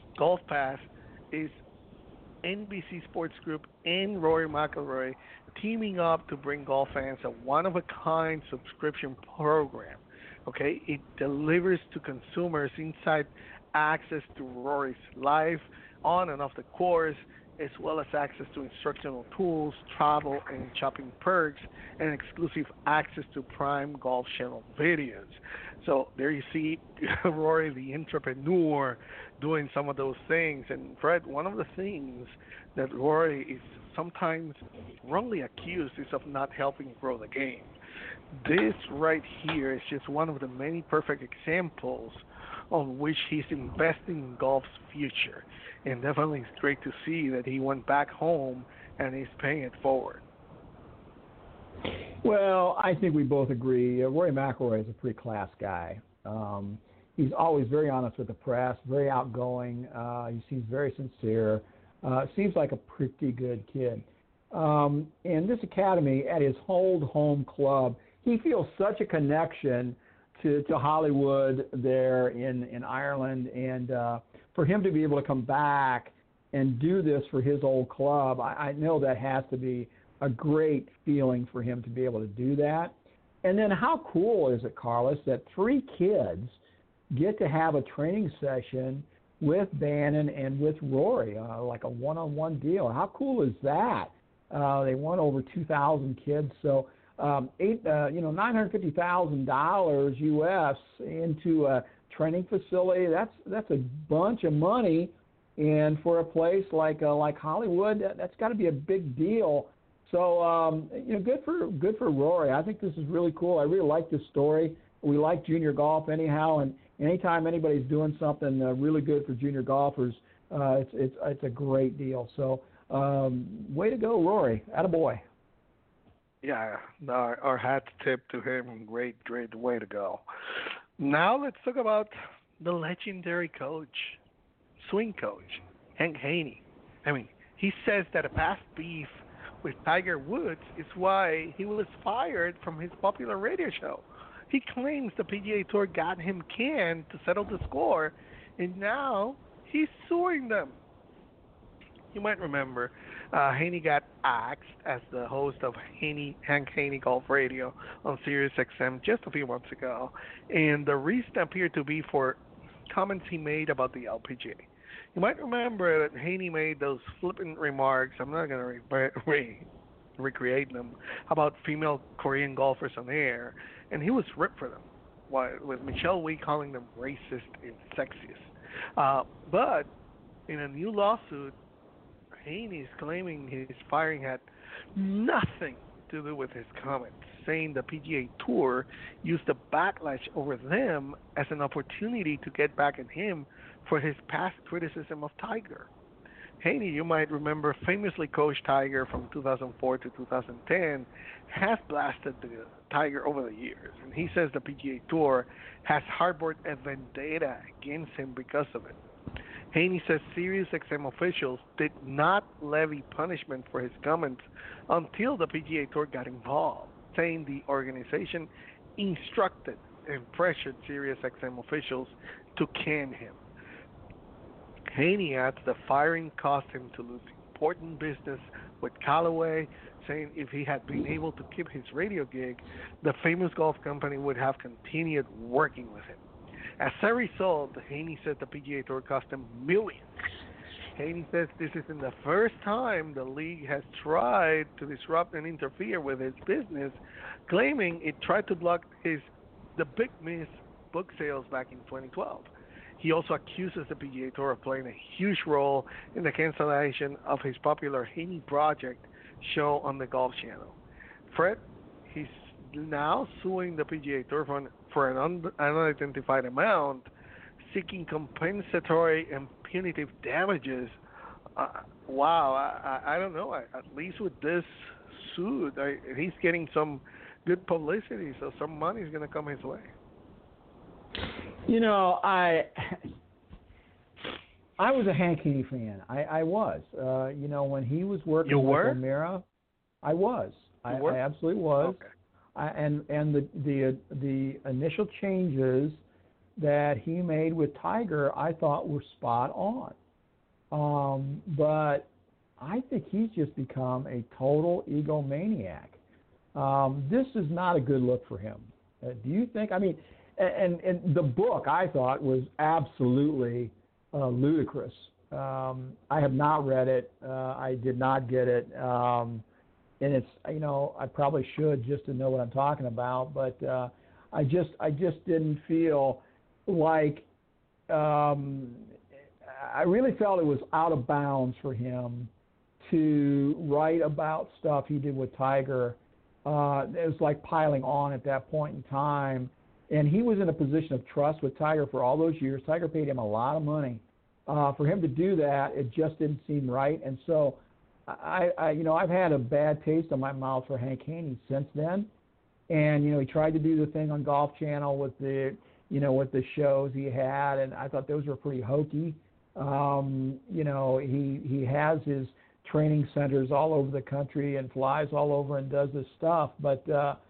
NBC Sports Group and Rory McIlroy teaming up to bring golf fans a one-of-a-kind subscription program. Okay, it delivers to consumers inside access to Rory's life on and off the course, as well as access to instructional tools, travel and shopping perks, and exclusive access to Prime Golf Channel videos. So there you see Rory, the entrepreneur, doing some of those things. And Fred, one of the things that Rory is sometimes wrongly accused is of not helping grow the game. This right here is just one of the many perfect examples on which he's investing in golf's future. And definitely it's great to see that he went back home and he's paying it forward. Well, I think we both agree. Rory McIlroy is a pretty class guy. He's always very honest with the press, very outgoing. He seems very sincere. Seems like a pretty good kid. In this academy, at his old home club, he feels such a connection to Hollywood there in Ireland, and for him to be able to come back and do this for his old club, I know that has to be a great feeling for him to be able to do that. And then how cool is it, Carlos, that 3 kids get to have a training session with Bannon and with Rory, like a one-on-one deal. How cool is that? They won over 2,000 kids, so $950,000 US into a training facility. That's a bunch of money, and for a place like Hollywood, that's got to be a big deal. So good for Rory. I think this is really cool. I really like this story. We like junior golf anyhow, and anytime anybody's doing something really good for junior golfers, it's a great deal. So way to go, Rory. Attaboy. Yeah, our hats tip to him. Great way to go. Now let's talk about the legendary coach, swing coach, Hank Haney. I mean, he says that a past beef with Tiger Woods is why he was fired from his popular radio show. He claims the PGA Tour got him canned to settle the score, and now he's suing them. You might remember Haney got axed as the host of Hank Haney Golf Radio on Sirius XM just a few months ago, and the reason appeared to be for comments he made about the LPGA. You might remember that Haney made those flippant remarks, I'm not going to recreate them, about female Korean golfers on air, and he was ripped for them, with Michelle Wie calling them racist and sexist. But in a new lawsuit, Haney is claiming his firing had nothing to do with his comments, saying the PGA Tour used the backlash over them as an opportunity to get back at him for his past criticism of Tiger. Haney, you might remember, famously coached Tiger from 2004 to 2010, has blasted the Tiger over the years, and he says the PGA Tour has harbored a vendetta against him because of it. Haney says SiriusXM officials did not levy punishment for his comments until the PGA Tour got involved, saying the organization instructed and pressured SiriusXM officials to can him. Haney adds the firing cost him to lose important business with Callaway, saying if he had been able to keep his radio gig, the famous golf company would have continued working with him. As a result, Haney said the PGA Tour cost him millions. Haney says this isn't the first time the league has tried to disrupt and interfere with his business, claiming it tried to block The Big Miss book sales back in 2012. He also accuses the PGA Tour of playing a huge role in the cancellation of his popular Haney Project show on the Golf Channel. Fred, he's now suing the PGA Tour for an unidentified amount, seeking compensatory and punitive damages. Wow, I don't know. At least with this suit, he's getting some good publicity, so some money is going to come his way. You know, I was a Hank Haney fan. I was. When he was working with O'Meara, I was. I absolutely was. Okay. And the initial changes that he made with Tiger, I thought were spot on. But I think he's just become a total egomaniac. This is not a good look for him. Do you think? I mean, and the book I thought was absolutely ludicrous. I have not read it. I did not get it. And it's, I probably should just to know what I'm talking about, but I just didn't feel like I really felt it was out of bounds for him to write about stuff he did with Tiger. It was like piling on at that point in time, and he was in a position of trust with Tiger for all those years. Tiger paid him a lot of money. For him to do that, it just didn't seem right, and so I've had a bad taste in my mouth for Hank Haney since then. And he tried to do the thing on Golf Channel with the with the shows he had, and I thought those were pretty hokey. He has his training centers all over the country and flies all over and does this stuff. But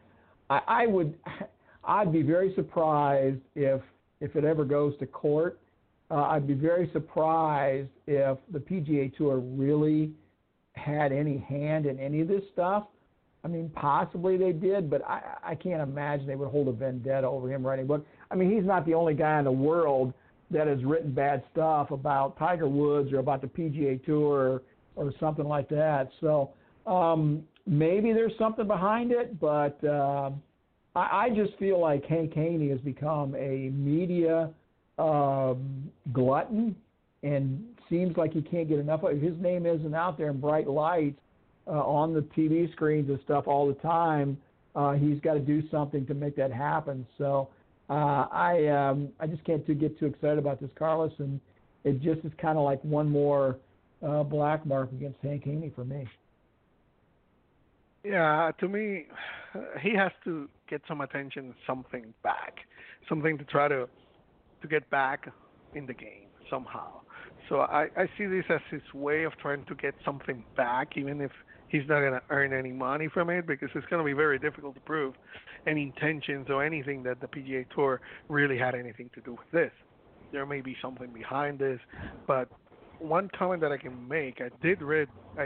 I'd be very surprised if it ever goes to court. I'd be very surprised if the PGA Tour really had any hand in any of this stuff. I mean, possibly they did, but I can't imagine they would hold a vendetta over him writing a book. I mean, he's not the only guy in the world that has written bad stuff about Tiger Woods or about the PGA Tour or something like that. So maybe there's something behind it, but I just feel like Hank Haney has become a media glutton and seems like he can't get enough of it. His name isn't out there in bright lights on the TV screens and stuff all the time. He's got to do something to make that happen. So I just can't get too excited about this, Carlos, and it just is kind of like one more black mark against Hank Haney for me. Yeah, to me, he has to get some attention, something back, something to try to get back in the game somehow. So I see this as his way of trying to get something back, even if he's not going to earn any money from it, because it's going to be very difficult to prove any intentions or anything that the PGA Tour really had anything to do with this. There may be something behind this, but one comment that I can make, I did read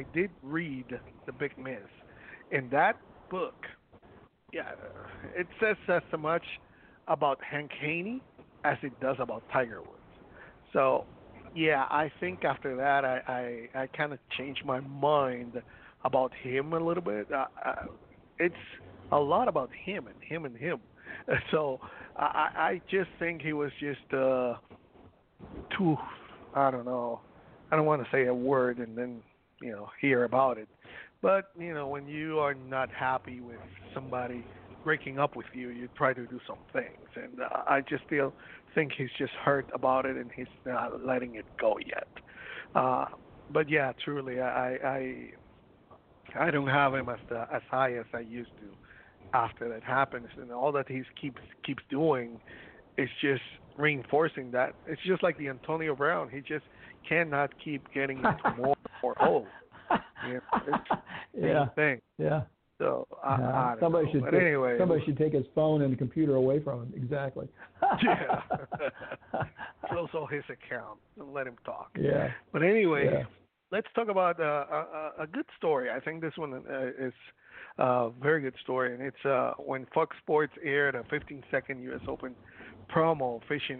The Big Miss. In that book, yeah, it says as much about Hank Haney as it does about Tiger Woods. So, yeah, I think after that I kind of changed my mind about him a little bit. It's a lot about him and him and him. So I just think he was just too, I don't know. I don't want to say a word and then, hear about it. But, when you are not happy with somebody breaking up with you, you try to do some things. And I just think he's just hurt about it and he's not letting it go yet. But, yeah, truly, I don't have him as high as I used to after that happens. And all that he keeps doing is just reinforcing that. It's just like the Antonio Brown. He just cannot keep getting into more holes. It's the same thing. Yeah. So I don't know. But anyway, somebody should take his phone and the computer away from him. Exactly. Yeah. Close all his accounts and let him talk. Yeah. But anyway, let's talk about a good story. I think this one is a very good story, and it's when Fox Sports aired a 15-second U.S. Open promo featuring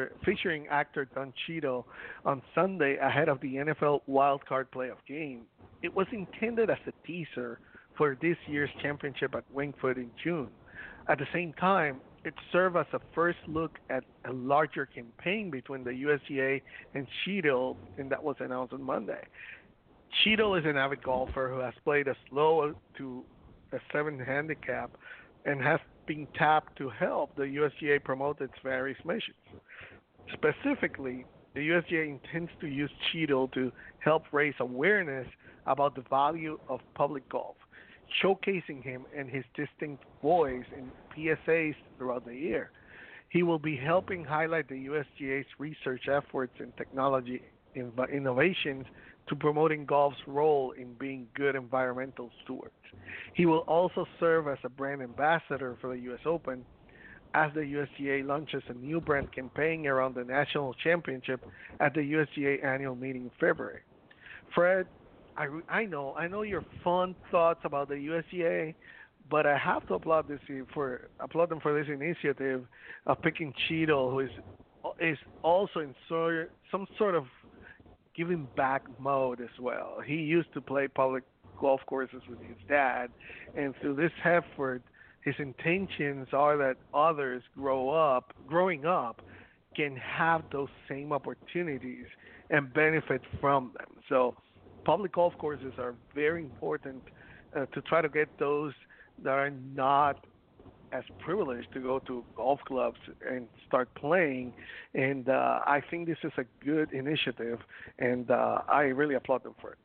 actor Don Cheadle on Sunday ahead of the NFL wildcard playoff game. It was intended as a teaser for this year's championship at Wingfoot in June. At the same time, it served as a first look at a larger campaign between the USGA and Cheadle, and that was announced on Monday. Cheadle is an avid golfer who has played a slow to a 7 handicap and has been tapped to help the USGA promote its various missions. Specifically, the USGA intends to use Cheadle to help raise awareness about the value of public golf, showcasing him and his distinct voice in PSAs throughout the year. He will be helping highlight the USGA's research efforts and technology innovations to promoting golf's role in being good environmental stewards. He will also serve as a brand ambassador for the U.S. Open as the USGA launches a new brand campaign around the National Championship at the USGA annual meeting in February. Fred, I know your fond thoughts about the USGA, But I have to applaud them for this initiative of picking Cheadle, who is also in some sort of giving back mode as well. He used to play public golf courses with his dad, and through this effort, his intentions are that others growing up, can have those same opportunities and benefit from them. So, public golf courses are very important to try to get those that are not as privileged to go to golf clubs and start playing. And I think this is a good initiative, and I really applaud them for it.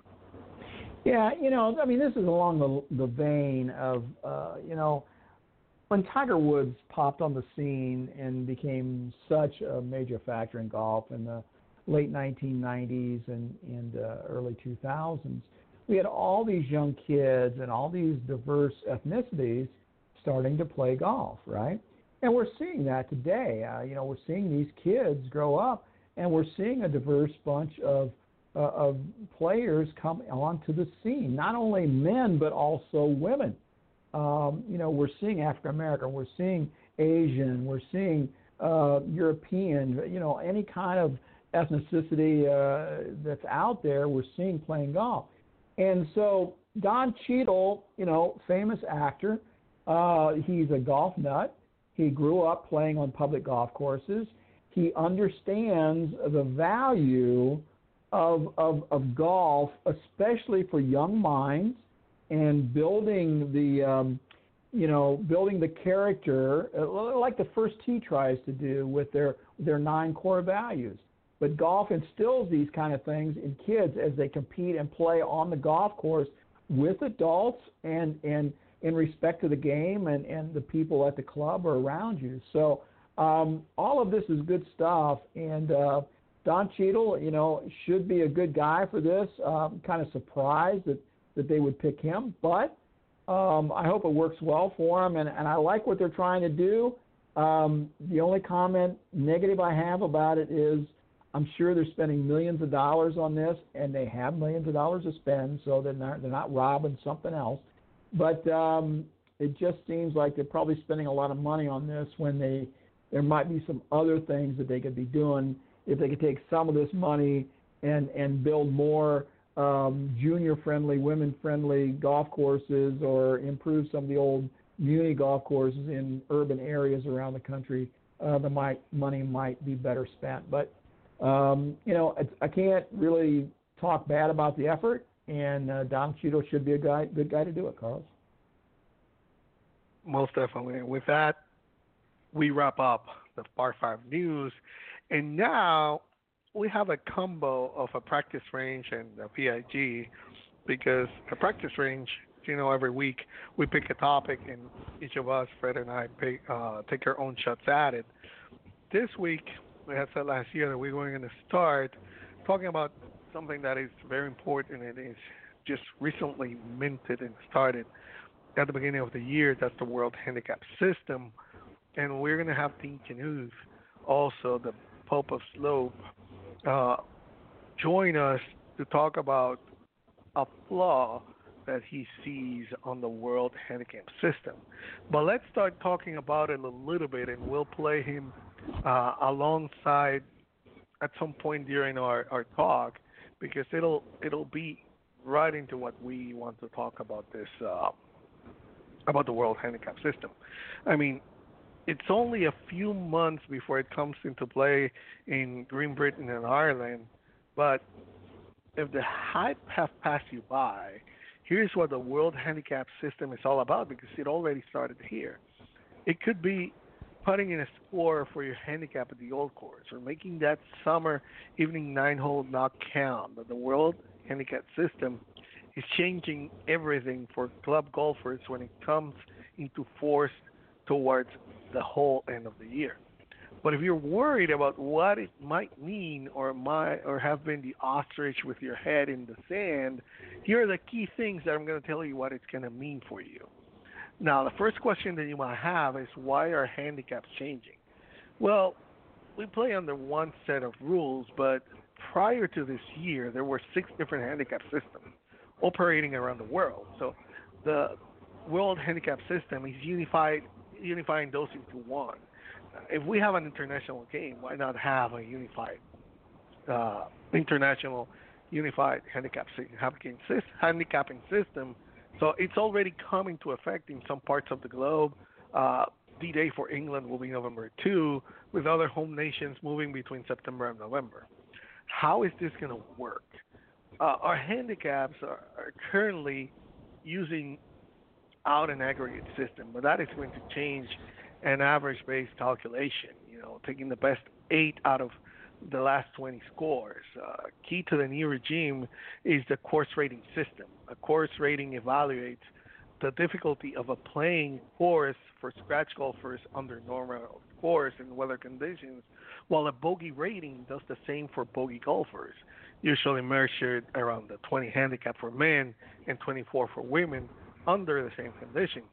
Yeah, I mean, this is along the vein of, when Tiger Woods popped on the scene and became such a major factor in golf in the late 1990s and early 2000s, we had all these young kids and all these diverse ethnicities starting to play golf, right? And we're seeing that today. We're seeing these kids grow up, and we're seeing a diverse bunch of players come onto the scene. Not only men, but also women. We're seeing African American, we're seeing Asian, we're seeing European. Any kind of ethnicity that's out there, we're seeing playing golf. And so Don Cheadle, famous actor, he's a golf nut. He grew up playing on public golf courses. He understands the value of golf, especially for young minds, and building the character, like the First Tee tries to do with their 9 core values. But golf instills these kind of things in kids as they compete and play on the golf course with adults and in respect to the game and the people at the club or around you. So all of this is good stuff. And Don Cheadle, should be a good guy for this. Kind of surprised that they would pick him, but I hope it works well for him. And I like what they're trying to do. The only negative I have about it is I'm sure they're spending millions of dollars on this, and they have millions of dollars to spend, so they're not robbing something else. But it just seems like they're probably spending a lot of money on this when there might be some other things that they could be doing if they could take some of this money and build more junior-friendly, women-friendly golf courses, or improve some of the old muni golf courses in urban areas around the country. Money might be better spent. But I can't really talk bad about the effort, and Don Cheadle should be a good guy to do it, Carlos. Most definitely. And with that, we wrap up the Par 5 news, and now we have a combo of a practice range and a PIG, because a practice range, every week we pick a topic, and each of us, Fred and I, take our own shots at it. This week, we had said last year that we're going to start talking about something that is very important and is just recently minted and started at the beginning of the year. That's the World Handicap System. And we're going to have Dean Knuth, also the Pope of Slope, join us to talk about a flaw that he sees on the World Handicap System. But let's start talking about it a little bit, and we'll play him alongside at some point during our talk, because it'll be right into what we want to talk about this about the World Handicap System. I mean, it's only a few months before it comes into play in Great Britain and Ireland, but if the hype have passed you by, here's what the World Handicap System is all about, because it already started here. It could be putting in a score for your handicap at the Old Course, or making that summer evening 9-hole knock count. But the World Handicap System is changing everything for club golfers when it comes into force towards the whole end of the year. But if you're worried about what it might mean or have been the ostrich with your head in the sand, here are the key things that I'm going to tell you what it's going to mean for you. Now, the first question that you might have is, why are handicaps changing? Well, we play under one set of rules, but prior to this year, there were 6 different handicap systems operating around the world. So the world handicap system is unifying those into one. If we have an international game, why not have a international unified handicapping system? So it's already coming to effect in some parts of the globe. D-Day for England will be November 2, with other home nations moving between September and November. How is this going to work? Our handicaps are currently using out an aggregate system, but that is going to change an average-based calculation. Taking the best 8 out of the last 20 scores. Key to the new regime is the course rating system. A course rating evaluates the difficulty of a playing course for scratch golfers under normal course and weather conditions, while a bogey rating does the same for bogey golfers, usually measured around the 20 handicap for men and 24 for women under the same conditions.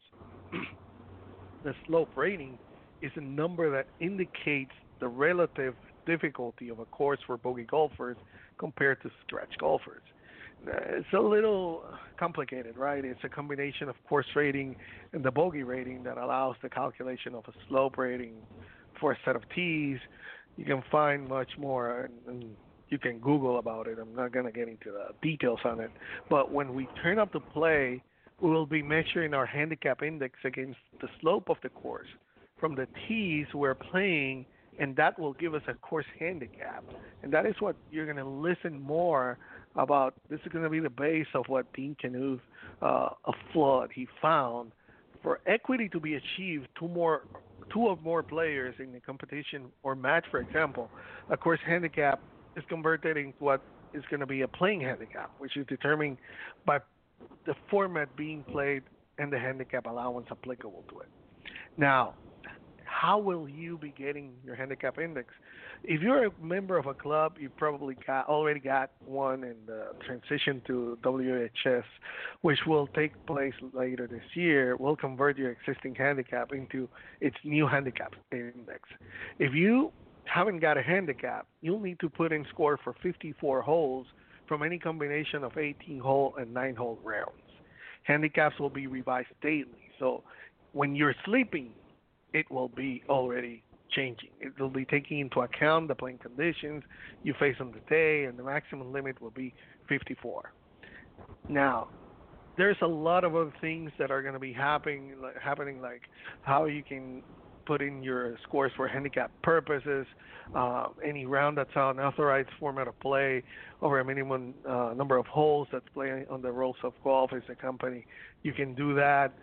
The slope rating is a number that indicates the relative difficulty of a course for bogey golfers compared to scratch golfers. It's a little complicated, right? It's a combination of course rating and the bogey rating that allows the calculation of a slope rating for a set of tees. You can find much more, and you can Google about it. I'm not going to get into the details on it. But when we turn up to play, we will be measuring our handicap index against the slope of the course from the tees we're playing, and that will give us a course handicap. And that is what you're going to listen more about. This is going to be the base of what Dean Knuth, a flood he found. For equity to be achieved, two or more players in the competition or match, for example, a course handicap is converted into what is going to be a playing handicap, which is determined by the format being played and the handicap allowance applicable to it. Now, how will you be getting your handicap index? If you're a member of a club, you probably already got one in the transition to WHS, which will take place later this year. Will convert your existing handicap into its new handicap index. If you haven't got a handicap, you'll need to put in score for 54 holes from any combination of 18-hole and 9-hole rounds. Handicaps will be revised daily, so when you're sleeping, it will be already changing. It will be taking into account the playing conditions you face on the day, and the maximum limit will be 54. Now, there's a lot of other things that are going to be happening, like how you can put in your scores for handicap purposes, any round that's on authorized format of play over a minimum number of holes that's playing on the rules of golf as a company. You can do that.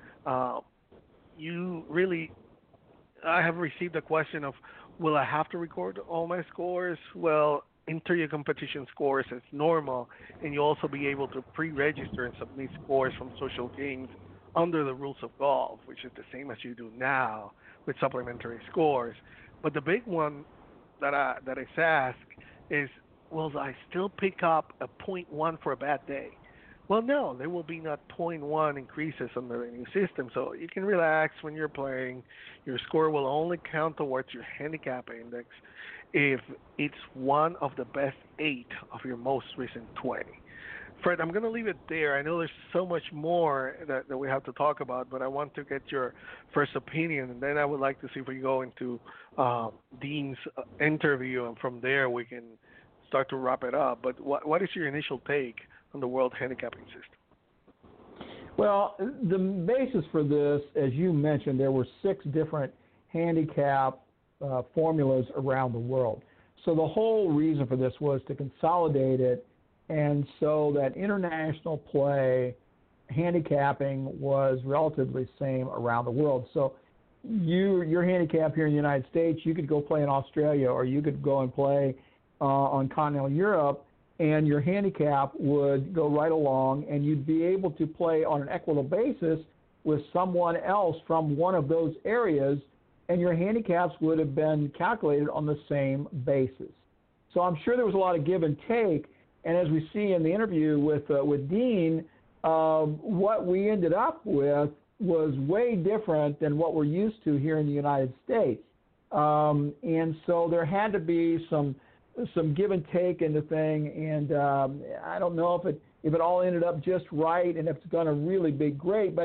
I have received a question of, will I have to record all my scores? Well, enter your competition scores as normal, and you'll also be able to pre-register and submit scores from Social Games under the rules of golf, which is the same as you do now with supplementary scores. But the big one that is asked is, will I still pick up a 0.1 for a bad day? Well, no, there will be not 0.1 increases under the new system, so you can relax when you're playing. Your score will only count towards your handicap index if it's one of the best 8 of your most recent 20. Fred, I'm going to leave it there. I know there's so much more that we have to talk about, but I want to get your first opinion, and then I would like to see if we go into Dean's interview, and from there we can start to wrap it up. But what is your initial take on the World Handicapping System? Well, the basis for this, as you mentioned, there were 6 different handicap formulas around the world. So the whole reason for this was to consolidate it, and so that international play handicapping was relatively same around the world. So your handicap here in the United States, you could go play in Australia, or you could go and play on continental Europe, and your handicap would go right along, and you'd be able to play on an equitable basis with someone else from one of those areas, and your handicaps would have been calculated on the same basis. So I'm sure there was a lot of give and take, and as we see in the interview with Dean, what we ended up with was way different than what we're used to here in the United States. And so there had to be some give and take in the thing, and I don't know if it all ended up just right and if it's going to really be great, but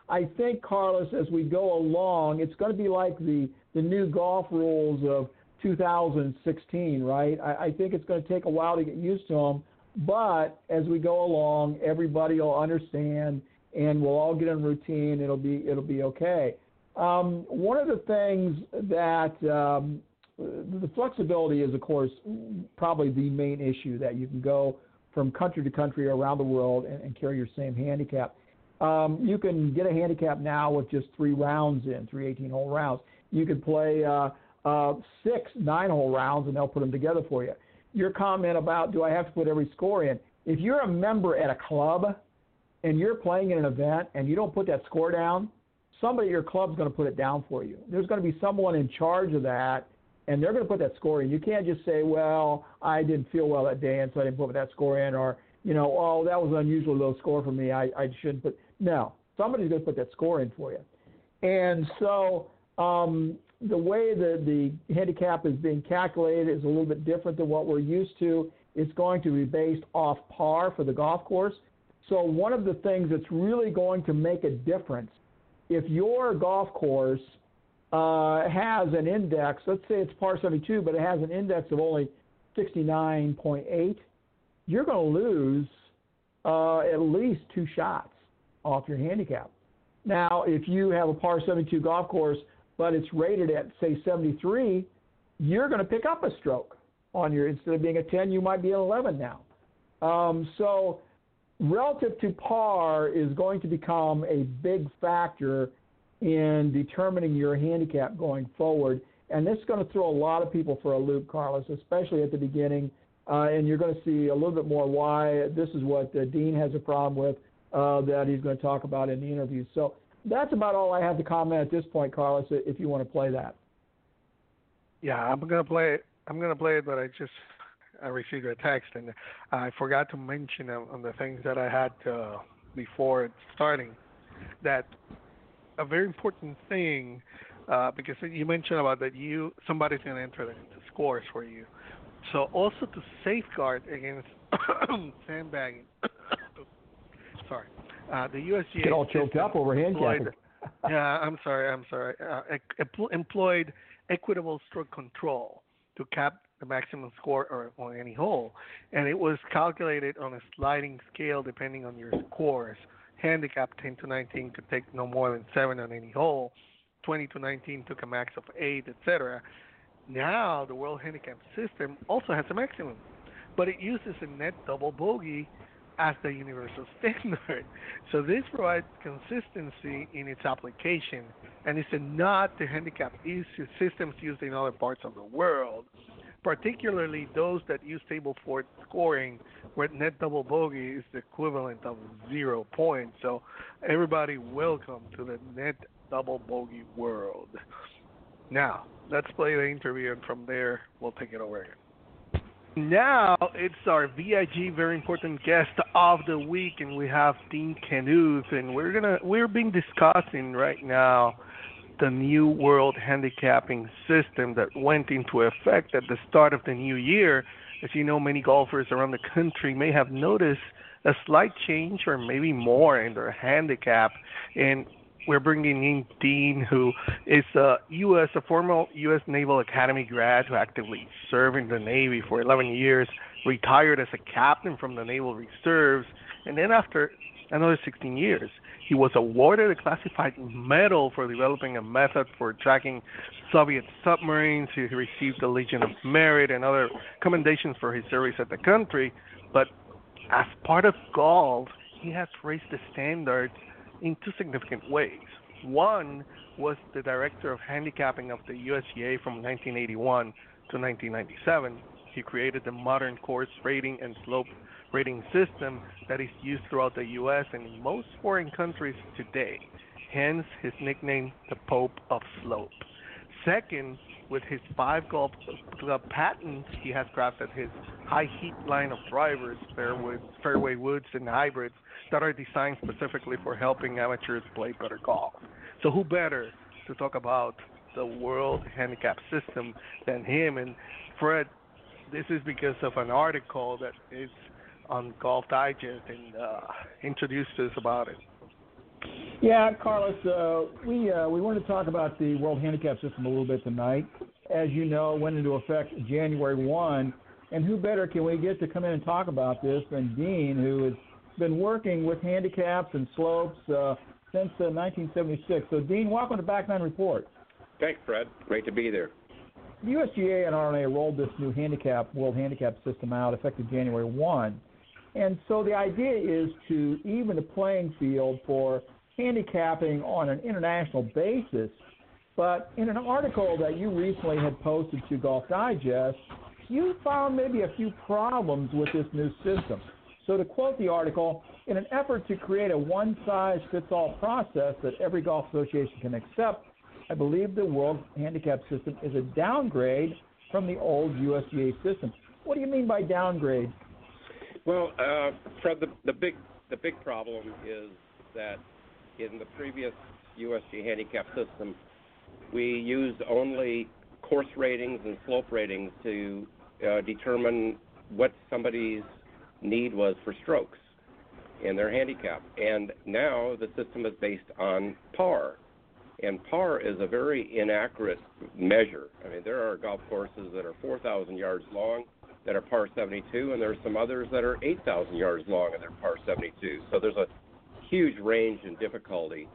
I think, Carlos, as we go along, it's going to be like the new golf rules of 2016, right? I think it's going to take a while to get used to them, but as we go along, everybody will understand, and we'll all get in routine. It'll be okay. One of the things that the flexibility is, of course, probably the main issue, that you can go from country to country around the world and carry your same handicap. You can get a handicap now with just 3 rounds in, 3 18-hole rounds. You can play 6 9-hole rounds, and they'll put them together for you. Your comment about, do I have to put every score in? If you're a member at a club and you're playing in an event and you don't put that score down, somebody at your club's going to put it down for you. There's going to be someone in charge of that, and they're going to put that score in. You can't just say, well, I didn't feel well that day, and so I didn't put that score in, or, oh, that was an unusually low score for me. I shouldn't put. No, somebody's going to put that score in for you. And so the way the handicap is being calculated is a little bit different than what we're used to. It's going to be based off par for the golf course. So one of the things that's really going to make a difference, if your golf course has an index, let's say it's par 72, but it has an index of only 69.8, you're going to lose at least 2 shots off your handicap. Now, if you have a par 72 golf course, but it's rated at, say, 73, you're going to pick up a stroke on your, instead of being a 10, you might be an 11 now. So relative to par is going to become a big factor in determining your handicap going forward. And this is going to throw a lot of people for a loop, Carlos, especially at the beginning. And you're going to see a little bit more why this is what Dean has a problem with that he's going to talk about in the interview. So that's about all I have to comment at this point, Carlos, if you want to play that. Yeah, I'm going to play it. But I received a text, and I forgot to mention on the things that I had before starting, that a very important thing, because you mentioned about that somebody's going to enter the scores for you. So also to safeguard against sandbagging, sorry, the USGA get all choked up over handicapping. Yeah, I'm sorry. Employed equitable stroke control to cap the maximum score on any hole, and it was calculated on a sliding scale depending on your scores. Handicap 10 to 19 could take no more than 7 on any hole. 20 to 19 took a max of 8, etc. Now the World Handicap System also has a maximum, but it uses a net double bogey as the universal standard. So this provides consistency in its application, and it's a nod to handicap systems used in other parts of the world, particularly those that use table fort scoring, where net double bogey is the equivalent of 0 points. So everybody, welcome to the net double bogey world. Now, let's play the interview, and from there, we'll take it over again. Now, it's our VIG very important guest of the week, and we have Dean Knuth, and we're being discussing right now the new world handicapping system that went into effect at the start of the new year. As you know, many golfers around the country may have noticed a slight change or maybe more in their handicap, and we're bringing in Dean, who is a former U.S. Naval Academy grad who actively served in the Navy for 11 years, retired as a captain from the Naval Reserves, and then after another 16 years, he was awarded a classified medal for developing a method for tracking Soviet submarines. He received the Legion of Merit and other commendations for his service at the country. But as part of golf, he has raised the standards in 2 significant ways. One was the director of handicapping of the USGA from 1981 to 1997. He created the modern course rating and slope rating system that is used throughout the U.S. and in most foreign countries today. Hence his nickname, the Pope of Slope. Second, with his 5 golf club patents, he has crafted his high heat line of drivers, fairway woods, and hybrids that are designed specifically for helping amateurs play better golf. So who better to talk about the World Handicap System than him? And Fred, this is because of an article that is on Golf Digest, and introduced us about it. Yeah, Carlos, we want to talk about the World Handicap System a little bit tonight. As you know, it went into effect January 1, and who better can we get to come in and talk about this than Dean, who has been working with handicaps and slopes since 1976. So, Dean, welcome to Back Nine Report. Thanks, Fred. Great to be there. The USGA and RNA rolled this new World Handicap System out effective January 1. And so the idea is to even the playing field for handicapping on an international basis. But in an article that you recently had posted to Golf Digest, you found maybe a few problems with this new system. So to quote the article, in an effort to create a one-size-fits-all process that every golf association can accept, I believe the World Handicap System is a downgrade from the old USGA system. What do you mean by downgrade? Well, Fred, the big problem is that in the previous USGA handicap system, we used only course ratings and slope ratings to determine what somebody's need was for strokes in their handicap. And now the system is based on par. And par is a very inaccurate measure. I mean, there are golf courses that are 4,000 yards long that are par 72, and there are some others that are 8,000 yards long and they're par 72. So there's a huge range in difficulty,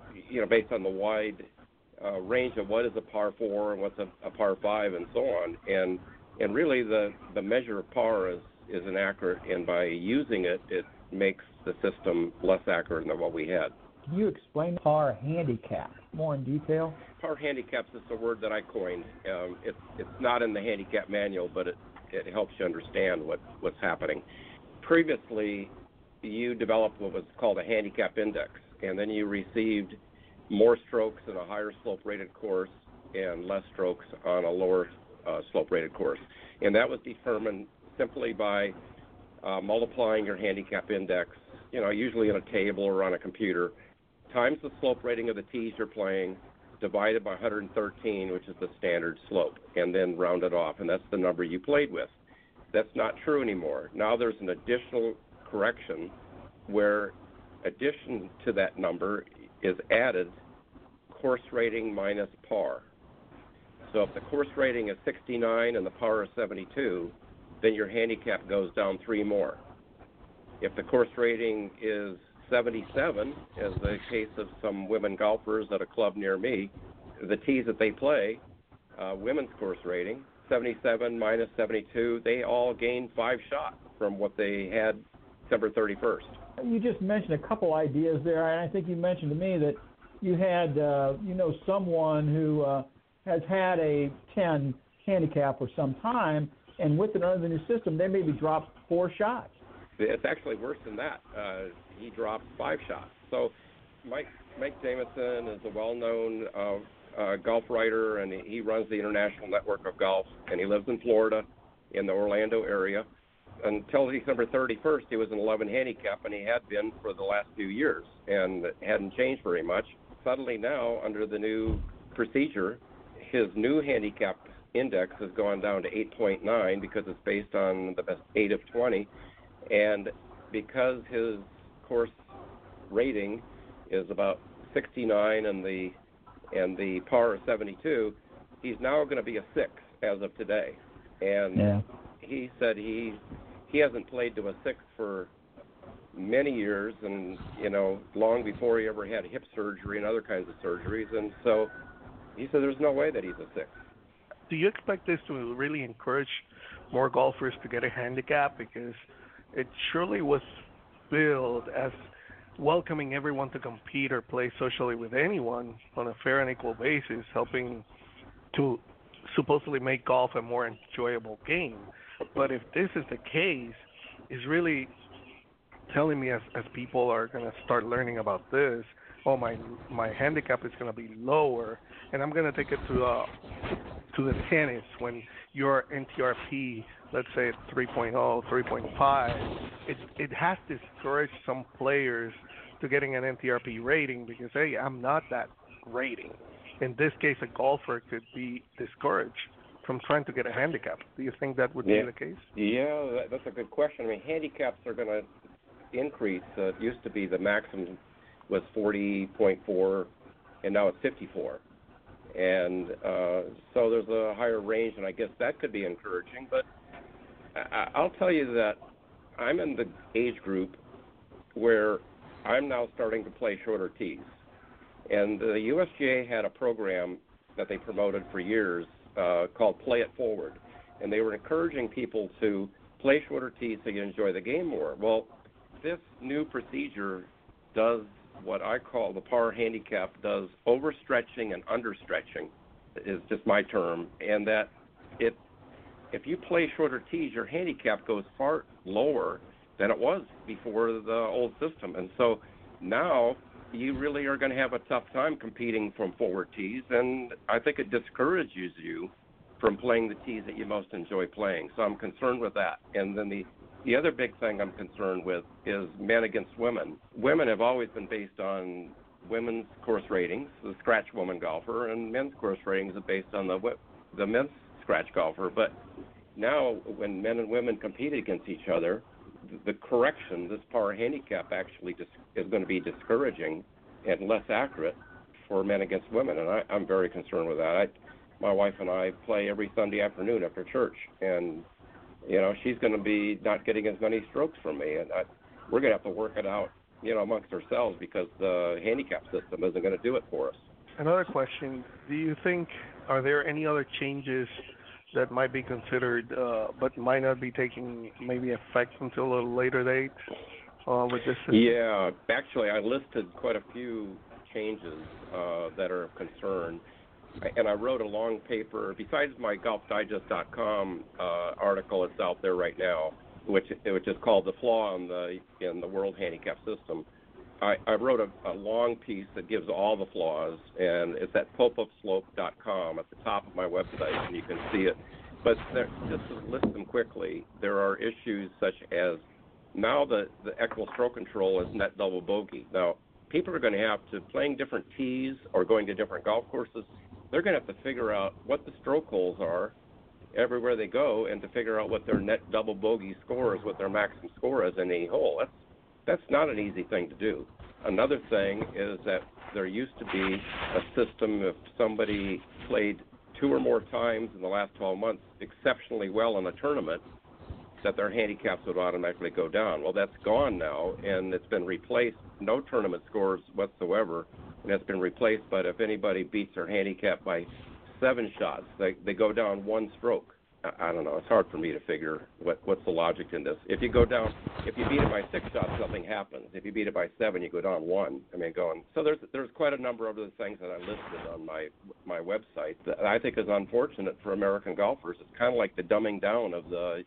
based on the wide range of what is a par 4 and what's a par 5 and so on. And really the measure of par is inaccurate, and by using it, it makes the system less accurate than what we had. Can you explain par handicap more in detail? Par handicaps is a word that I coined. It's not in the handicap manual, but it helps you understand what's happening. Previously, you developed what was called a handicap index, and then you received more strokes in a higher slope-rated course and less strokes on a lower slope-rated course. And that was determined simply by multiplying your handicap index, usually in a table or on a computer, times the slope rating of the tees you're playing, divided by 113, which is the standard slope, and then rounded off, and that's the number you played with. That's not true anymore. Now there's an additional correction where addition to that number is added course rating minus par. So if the course rating is 69 and the par is 72, then your handicap goes down 3 more. If the course rating is 77, as the case of some women golfers at a club near me, the tees that they play, women's course rating, 77 minus 72, they all gain 5 shots from what they had December 31st. You just mentioned a couple ideas there, and I think you mentioned to me that you had, someone who has had a 10 handicap for some time, and with it under the new system, they maybe dropped 4 shots. It's actually worse than that. He dropped 5 shots. So Mike Jamison is a well-known golf writer, and he runs the International Network of Golf, and he lives in Florida in the Orlando area. Until December 31st, he was an 11 handicap, and he had been for the last few years, and it hadn't changed very much. Suddenly now, under the new procedure, his new handicap index has gone down to 8.9 because it's based on the best 8 of 20, and because his course rating is about 69 and the par is 72, he's now going to be a 6 as of today. And he said he hasn't played to a 6 for many years, and long before he ever had hip surgery and other kinds of surgeries. And so he said there's no way that he's a 6. Do you expect this to really encourage more golfers to get a handicap? Because it surely was billed as welcoming everyone to compete or play socially with anyone on a fair and equal basis, helping to supposedly make golf a more enjoyable game. But if this is the case, it's really telling me as people are going to start learning about this, my handicap is going to be lower, and I'm going to take it to the tennis when your NTRP, let's say it's 3.0, 3.5, it has discouraged some players to getting an NTRP rating because, hey, I'm not that rating. In this case, a golfer could be discouraged from trying to get a handicap. Do you think that would be the case? Yeah, that's a good question. I mean, handicaps are going to increase. It used to be the maximum was 40.4, and now it's 54. And so there's a higher range, and I guess that could be encouraging. But I'll tell you that I'm in the age group where I'm now starting to play shorter tees. And the USGA had a program that they promoted for years called Play It Forward. And they were encouraging people to play shorter tees so you enjoy the game more. Well, this new procedure does what I call the par handicap does overstretching and understretching is just my term, and that if you play shorter tees, your handicap goes far lower than it was before the old system. And so now you really are going to have a tough time competing from forward tees, and I think it discourages you from playing the tees that you most enjoy playing. So I'm concerned with that. And then the other big thing I'm concerned with is men against women. Women have always been based on women's course ratings, the scratch woman golfer, and men's course ratings are based on the men's scratch golfer. But now when men and women compete against each other, the correction, this par handicap actually is going to be discouraging and less accurate for men against women, and I'm very concerned with that. My wife and I play every Sunday afternoon after church, and she's going to be not getting as many strokes from me, and we're going to have to work it out, amongst ourselves because the handicap system isn't going to do it for us. Another question: do you think are there any other changes that might be considered, but might not be taking maybe effect until a later date with this system? Yeah, actually, I listed quite a few changes that are of concern. And I wrote a long paper, besides my golfdigest.com article that's out there right now, which is called The Flaw in the World Handicap System. I wrote a long piece that gives all the flaws, and it's at popeupslope.com at the top of my website, and you can see it. But just to list them quickly, there are issues such as now the equal stroke control is net double bogey. Now, people are going to have to, playing different tees or going to different golf courses, they're going to have to figure out what the stroke holes are everywhere they go and to figure out what their net double bogey score is, what their maximum score is in any hole. That's not an easy thing to do. Another thing is that there used to be a system if somebody played 2 or more times in the last 12 months exceptionally well in a tournament, that their handicaps would automatically go down. Well, that's gone now, and it's been replaced. No tournament scores whatsoever, and it's been replaced by if anybody beats their handicap by 7 shots, they go down 1 stroke. I don't know. It's hard for me to figure what's the logic in this. If you beat it by 6 shots, nothing happens. If you beat it by 7, you go down 1. So there's quite a number of other things that I listed on my website that I think is unfortunate for American golfers. It's kind of like the dumbing down of the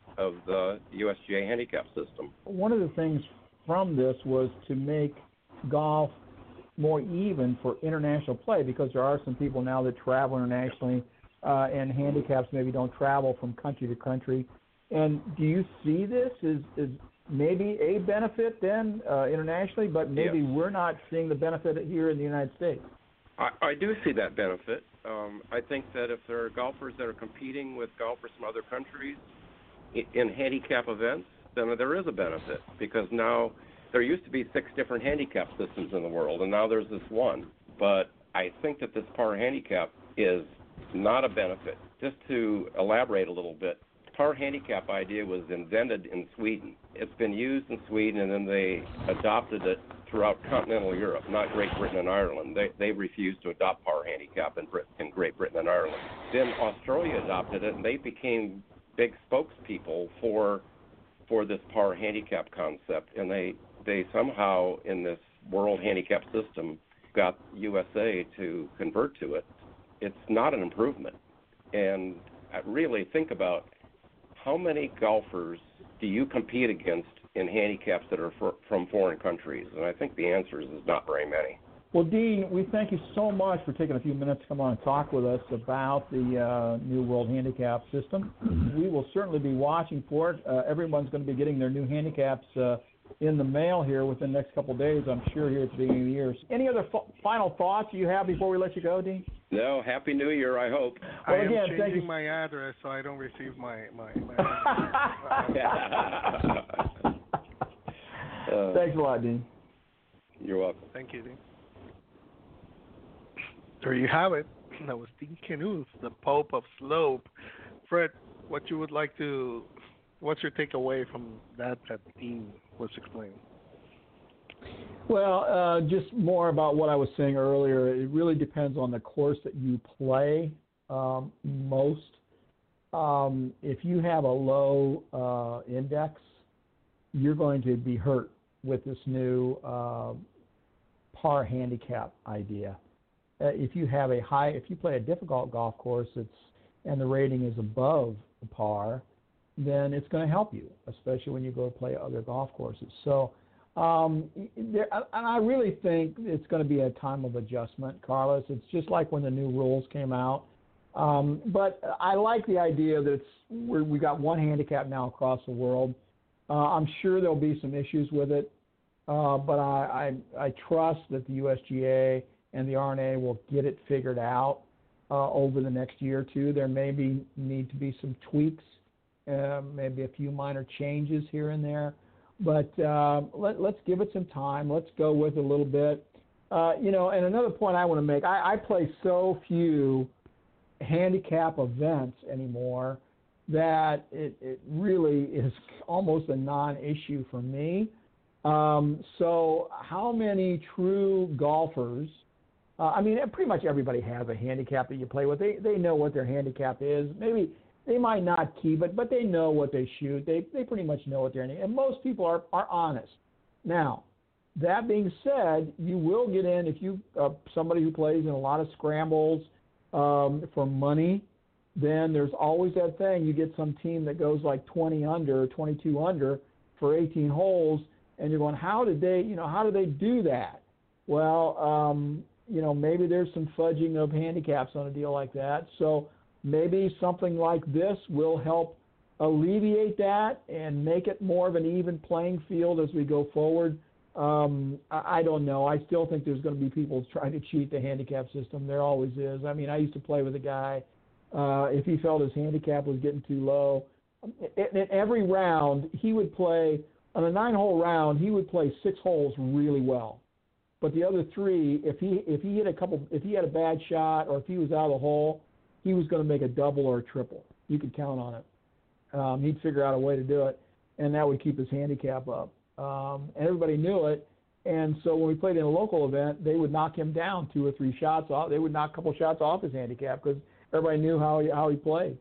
USGA handicap system. One of the things from this was to make golf more even for international play, because there are some people now that travel internationally and handicaps maybe don't travel from country to country. And do you see this as maybe a benefit then internationally, but maybe we're not seeing the benefit here in the United States? I do see that benefit. I think that if there are golfers that are competing with golfers from other countries in handicap events, then there is a benefit, because now there used to be 6 different handicap systems in the world, and now there's this one. But I think that this par handicap is not a benefit. Just to elaborate a little bit, the par handicap idea was invented in Sweden. It's been used in Sweden, and then they adopted it throughout continental Europe, not Great Britain and Ireland. They refused to adopt par handicap in Great Britain and Ireland. Then Australia adopted it, and they became big spokespeople for this par handicap concept, and they somehow in this world handicap system got USA to convert to it. It's not an improvement. And I really think about how many golfers do you compete against in handicaps that are from foreign countries? And I think the answer is not very many. Well, Dean, we thank you so much for taking a few minutes to come on and talk with us about the new World Handicap System. We will certainly be watching for it. Everyone's going to be getting their new handicaps in the mail here within the next couple of days, I'm sure, here at the beginning of the year. Any other final thoughts you have before we let you go, Dean? No, Happy New Year, I hope. Well, I am changing my address so I don't receive my Thanks a lot, Dean. You're welcome. Thank you, Dean. There you have it. That was Dean Knuth, the Pope of Slope. Fred, what's your takeaway from that Dean was explaining? Well, just more about what I was saying earlier. It really depends on the course that you play most. If you have a low index, you're going to be hurt with this new par handicap idea. If you play a difficult golf course, and the rating is above par, then it's going to help you, especially when you go play other golf courses. So, and I really think it's going to be a time of adjustment, Carlos. It's just like when the new rules came out. But I like the idea that we got one handicap now across the world. I'm sure there'll be some issues with it, but I trust that the USGA and the R&A will get it figured out over the next year or two. There may need to be some tweaks, maybe a few minor changes here and there, but let's give it some time. Let's go with it a little bit. And another point I want to make, I play so few handicap events anymore that it really is almost a non-issue for me. So how many true golfers, pretty much everybody has a handicap that you play with. They know what their handicap is. Maybe they might not keep it, but they know what they shoot. They pretty much know what they're in. And most people are honest. Now, that being said, you will get in if you somebody who plays in a lot of scrambles for money. Then there's always that thing. You get some team that goes like 20 under, 22 under for 18 holes, and you're going, how do they do that? Well, maybe there's some fudging of handicaps on a deal like that. So maybe something like this will help alleviate that and make it more of an even playing field as we go forward. I don't know. I still think there's going to be people trying to cheat the handicap system. There always is. I used to play with a guy. If he felt his handicap was getting too low, in every round he would play, on a 9-hole round, he would play 6 holes really well. But the other 3, if he had a bad shot or if he was out of the hole, he was going to make a double or a triple. You could count on it. He'd figure out a way to do it, and that would keep his handicap up. And everybody knew it. And so when we played in a local event, they would knock him down 2 or 3 shots off. They would knock a couple shots off his handicap because everybody knew how he played.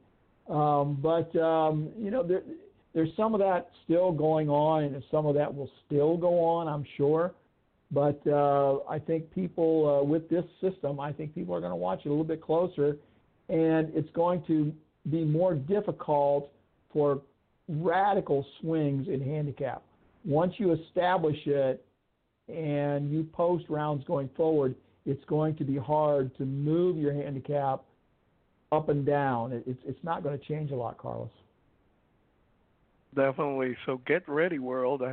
There's some of that still going on, and some of that will still go on, I'm sure. But I think people, with this system, I think people are going to watch it a little bit closer, and it's going to be more difficult for radical swings in handicap. Once you establish it and you post rounds going forward, it's going to be hard to move your handicap up and down. It's not going to change a lot, Carlos. Definitely. So get ready, world.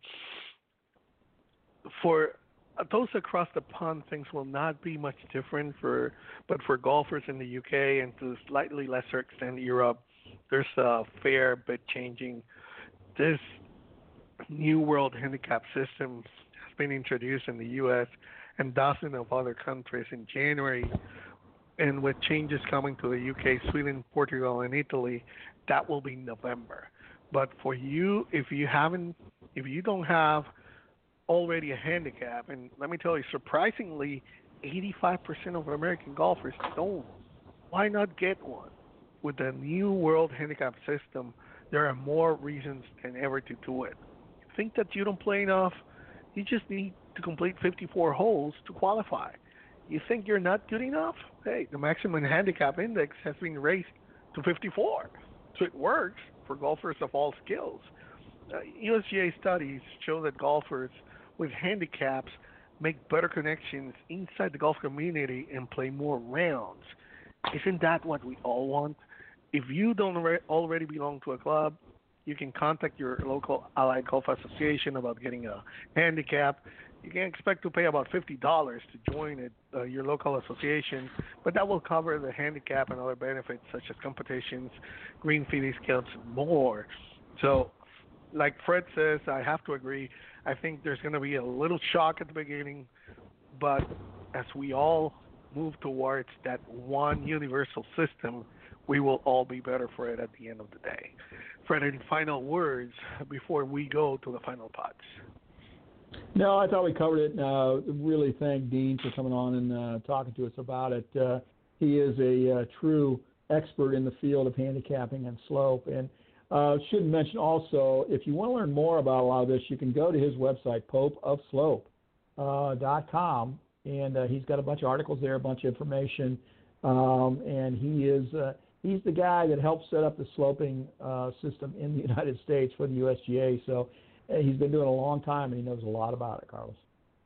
For those across the pond, things will not be much different. But for golfers in the UK and to a slightly lesser extent Europe, there's a fair bit changing. This new world handicap system has been introduced in the U.S. and dozens of other countries in January. And with changes coming to the UK, Sweden, Portugal, and Italy, that will be November. But for you, if you don't have already a handicap, and let me tell you, surprisingly, 85% of American golfers don't. Why not get one? With the new world handicap system, there are more reasons than ever to do it. You think that you don't play enough? You just need to complete 54 holes to qualify. You think you're not good enough? Hey, the maximum handicap index has been raised to 54. So it works for golfers of all skills. USGA studies show that golfers with handicaps make better connections inside the golf community and play more rounds. Isn't that what we all want? If you don't already belong to a club, you can contact your local Allied Golf Association about getting a handicap. You can expect to pay about $50 to join your local association, but that will cover the handicap and other benefits such as competitions, green fee discounts, and more. So like Fred says, I have to agree. I think there's going to be a little shock at the beginning, but as we all move towards that one universal system, we will all be better for it at the end of the day. Fred, any final words before we go to the final pods? No, I thought we covered it. Really thank Dean for coming on and talking to us about it. He is a true expert in the field of handicapping and slope. And should mention also, if you want to learn more about a lot of this, you can go to his website, popeofslope.com, and he's got a bunch of articles there, a bunch of information. And he's the guy that helped set up the sloping system in the United States for the USGA. So he's been doing it a long time, and he knows a lot about it, Carlos.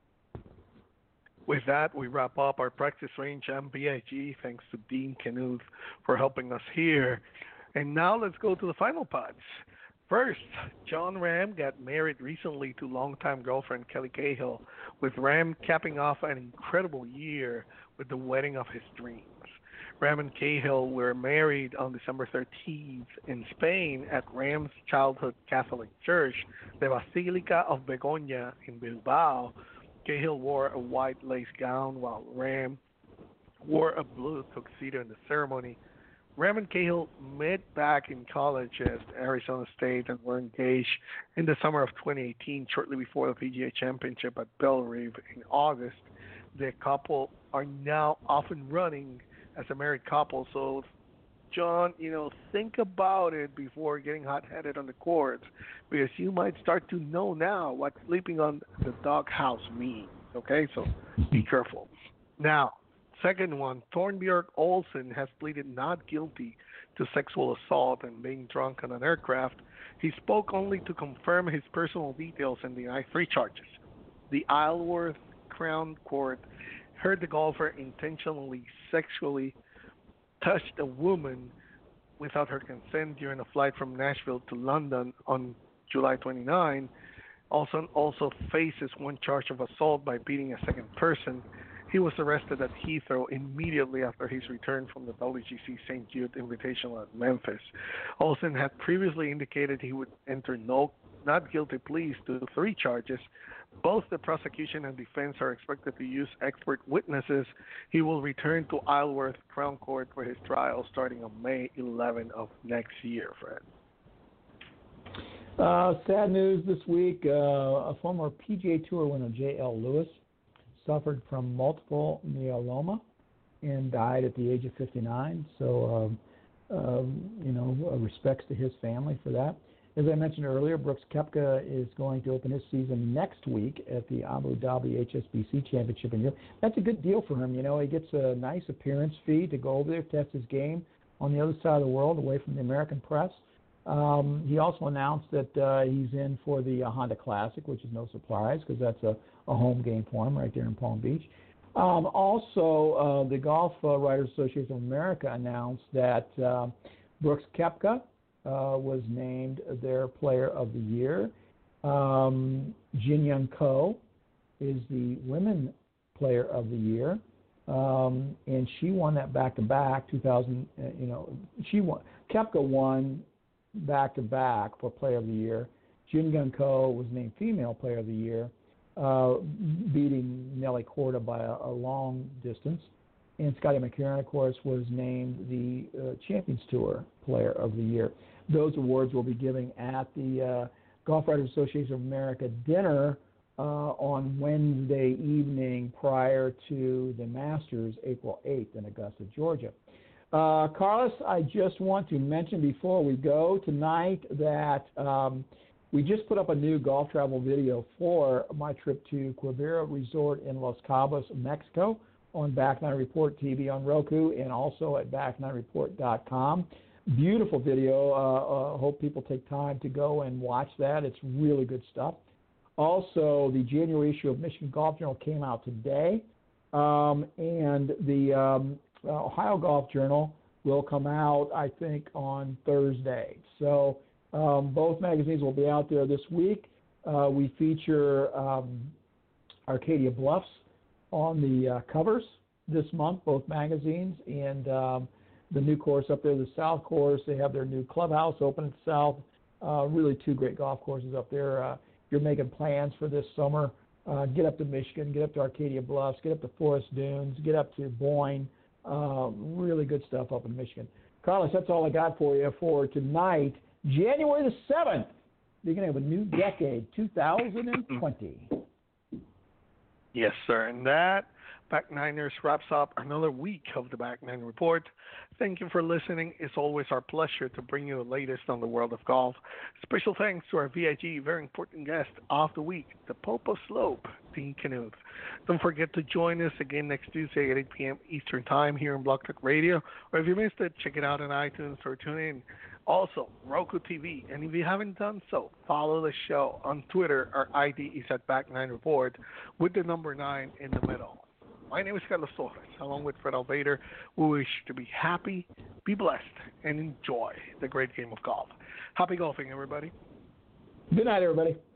With that, we wrap up our Practice Range MPIG. Thanks to Dean Knuth for helping us here. And now let's go to the final pods. First, Jon Rahm got married recently to longtime girlfriend Kelly Cahill, with Rahm capping off an incredible year with the wedding of his dreams. Rahm and Cahill were married on December 13th in Spain at Rahm's childhood Catholic church, the Basilica of Begoña in Bilbao. Cahill wore a white lace gown while Rahm wore a blue tuxedo in the ceremony. Rahm and Cahill met back in college at Arizona State and were engaged in the summer of 2018, shortly before the PGA Championship at Bellerive in August. The couple are now off and running as a married couple. So, John, think about it before getting hot-headed on the courts, because you might start to know now what sleeping on the doghouse means, okay? So be careful. Now, second one, Thornbjörn Olsen has pleaded not guilty to sexual assault and being drunk on an aircraft. He spoke only to confirm his personal details and denied 3 charges. The Isleworth Crown Court heard the golfer intentionally sexually touched a woman without her consent during a flight from Nashville to London on July 29. Olsen also faces 1 charge of assault by beating a second person. He was arrested at Heathrow immediately after his return from the WGC St. Jude Invitational at Memphis. Olsen had previously indicated he would enter not guilty pleas to 3 charges. Both the prosecution and defense are expected to use expert witnesses. He will return to Isleworth Crown Court for his trial starting on May 11 of next year, Fred. Sad news this week. A former PGA Tour winner, J.L. Lewis, suffered from multiple myeloma and died at the age of 59. So, respects to his family for that. As I mentioned earlier, Brooks Koepka is going to open his season next week at the Abu Dhabi HSBC Championship in Europe. That's a good deal for him. He gets a nice appearance fee to go over there, test his game on the other side of the world, away from the American press. He also announced that he's in for the Honda Classic, which is no surprise because that's a home game for him right there in Palm Beach. Also, the Golf Writers Association of America announced that Brooks Koepka was named their Player of the Year. Jin Young Ko is the Women Player of the Year, and she won that back-to-back. Koepka won back-to-back for Player of the Year. Jin Young Ko was named Female Player of the Year, beating Nelly Korda by a long distance. And Scotty McCarron, of course, was named the Champions Tour Player of the Year. Those awards will be giving at the Golf Writers Association of America dinner on Wednesday evening prior to the Masters, April 8th in Augusta, Georgia. Carlos, I just want to mention before we go tonight that we just put up a new golf travel video for my trip to Quivira Resort in Los Cabos, Mexico, on Back Nine Report TV on Roku and also at back9report.com. Beautiful video. Hope people take time to go and watch that. It's really good stuff. Also, the January issue of Michigan Golf Journal came out today, and the Ohio Golf Journal will come out, I think, on Thursday. So both magazines will be out there this week. We feature Arcadia Bluffs on the covers this month, both magazines, and the new course up there, the South Course. They have their new clubhouse open at South. Really two great golf courses up there. You're making plans for this summer. Get up to Michigan, get up to Arcadia Bluffs, get up to Forest Dunes, get up to Boyne. Really good stuff up in Michigan. Carlos, that's all I got for you for tonight, January the 7th, beginning of a new decade, 2020. Yes, sir. And that, Back Niners, wraps up another week of the Back Nine Report. Thank you for listening. It's always our pleasure to bring you the latest on the world of golf. Special thanks to our VIG, very important guest of the week, the Pope of Slope, Dean Knuth. Don't forget to join us again next Tuesday at 8 p.m. Eastern Time here on Blog Talk Radio. Or if you missed it, check it out on iTunes or tune in. Also, Roku TV. And if you haven't done so, follow the show on Twitter. Our ID is at Back9Report with the number 9 in the middle. My name is Carlos Torres, along with Fred Alvader. We wish to be happy, be blessed, and enjoy the great game of golf. Happy golfing, everybody. Good night, everybody.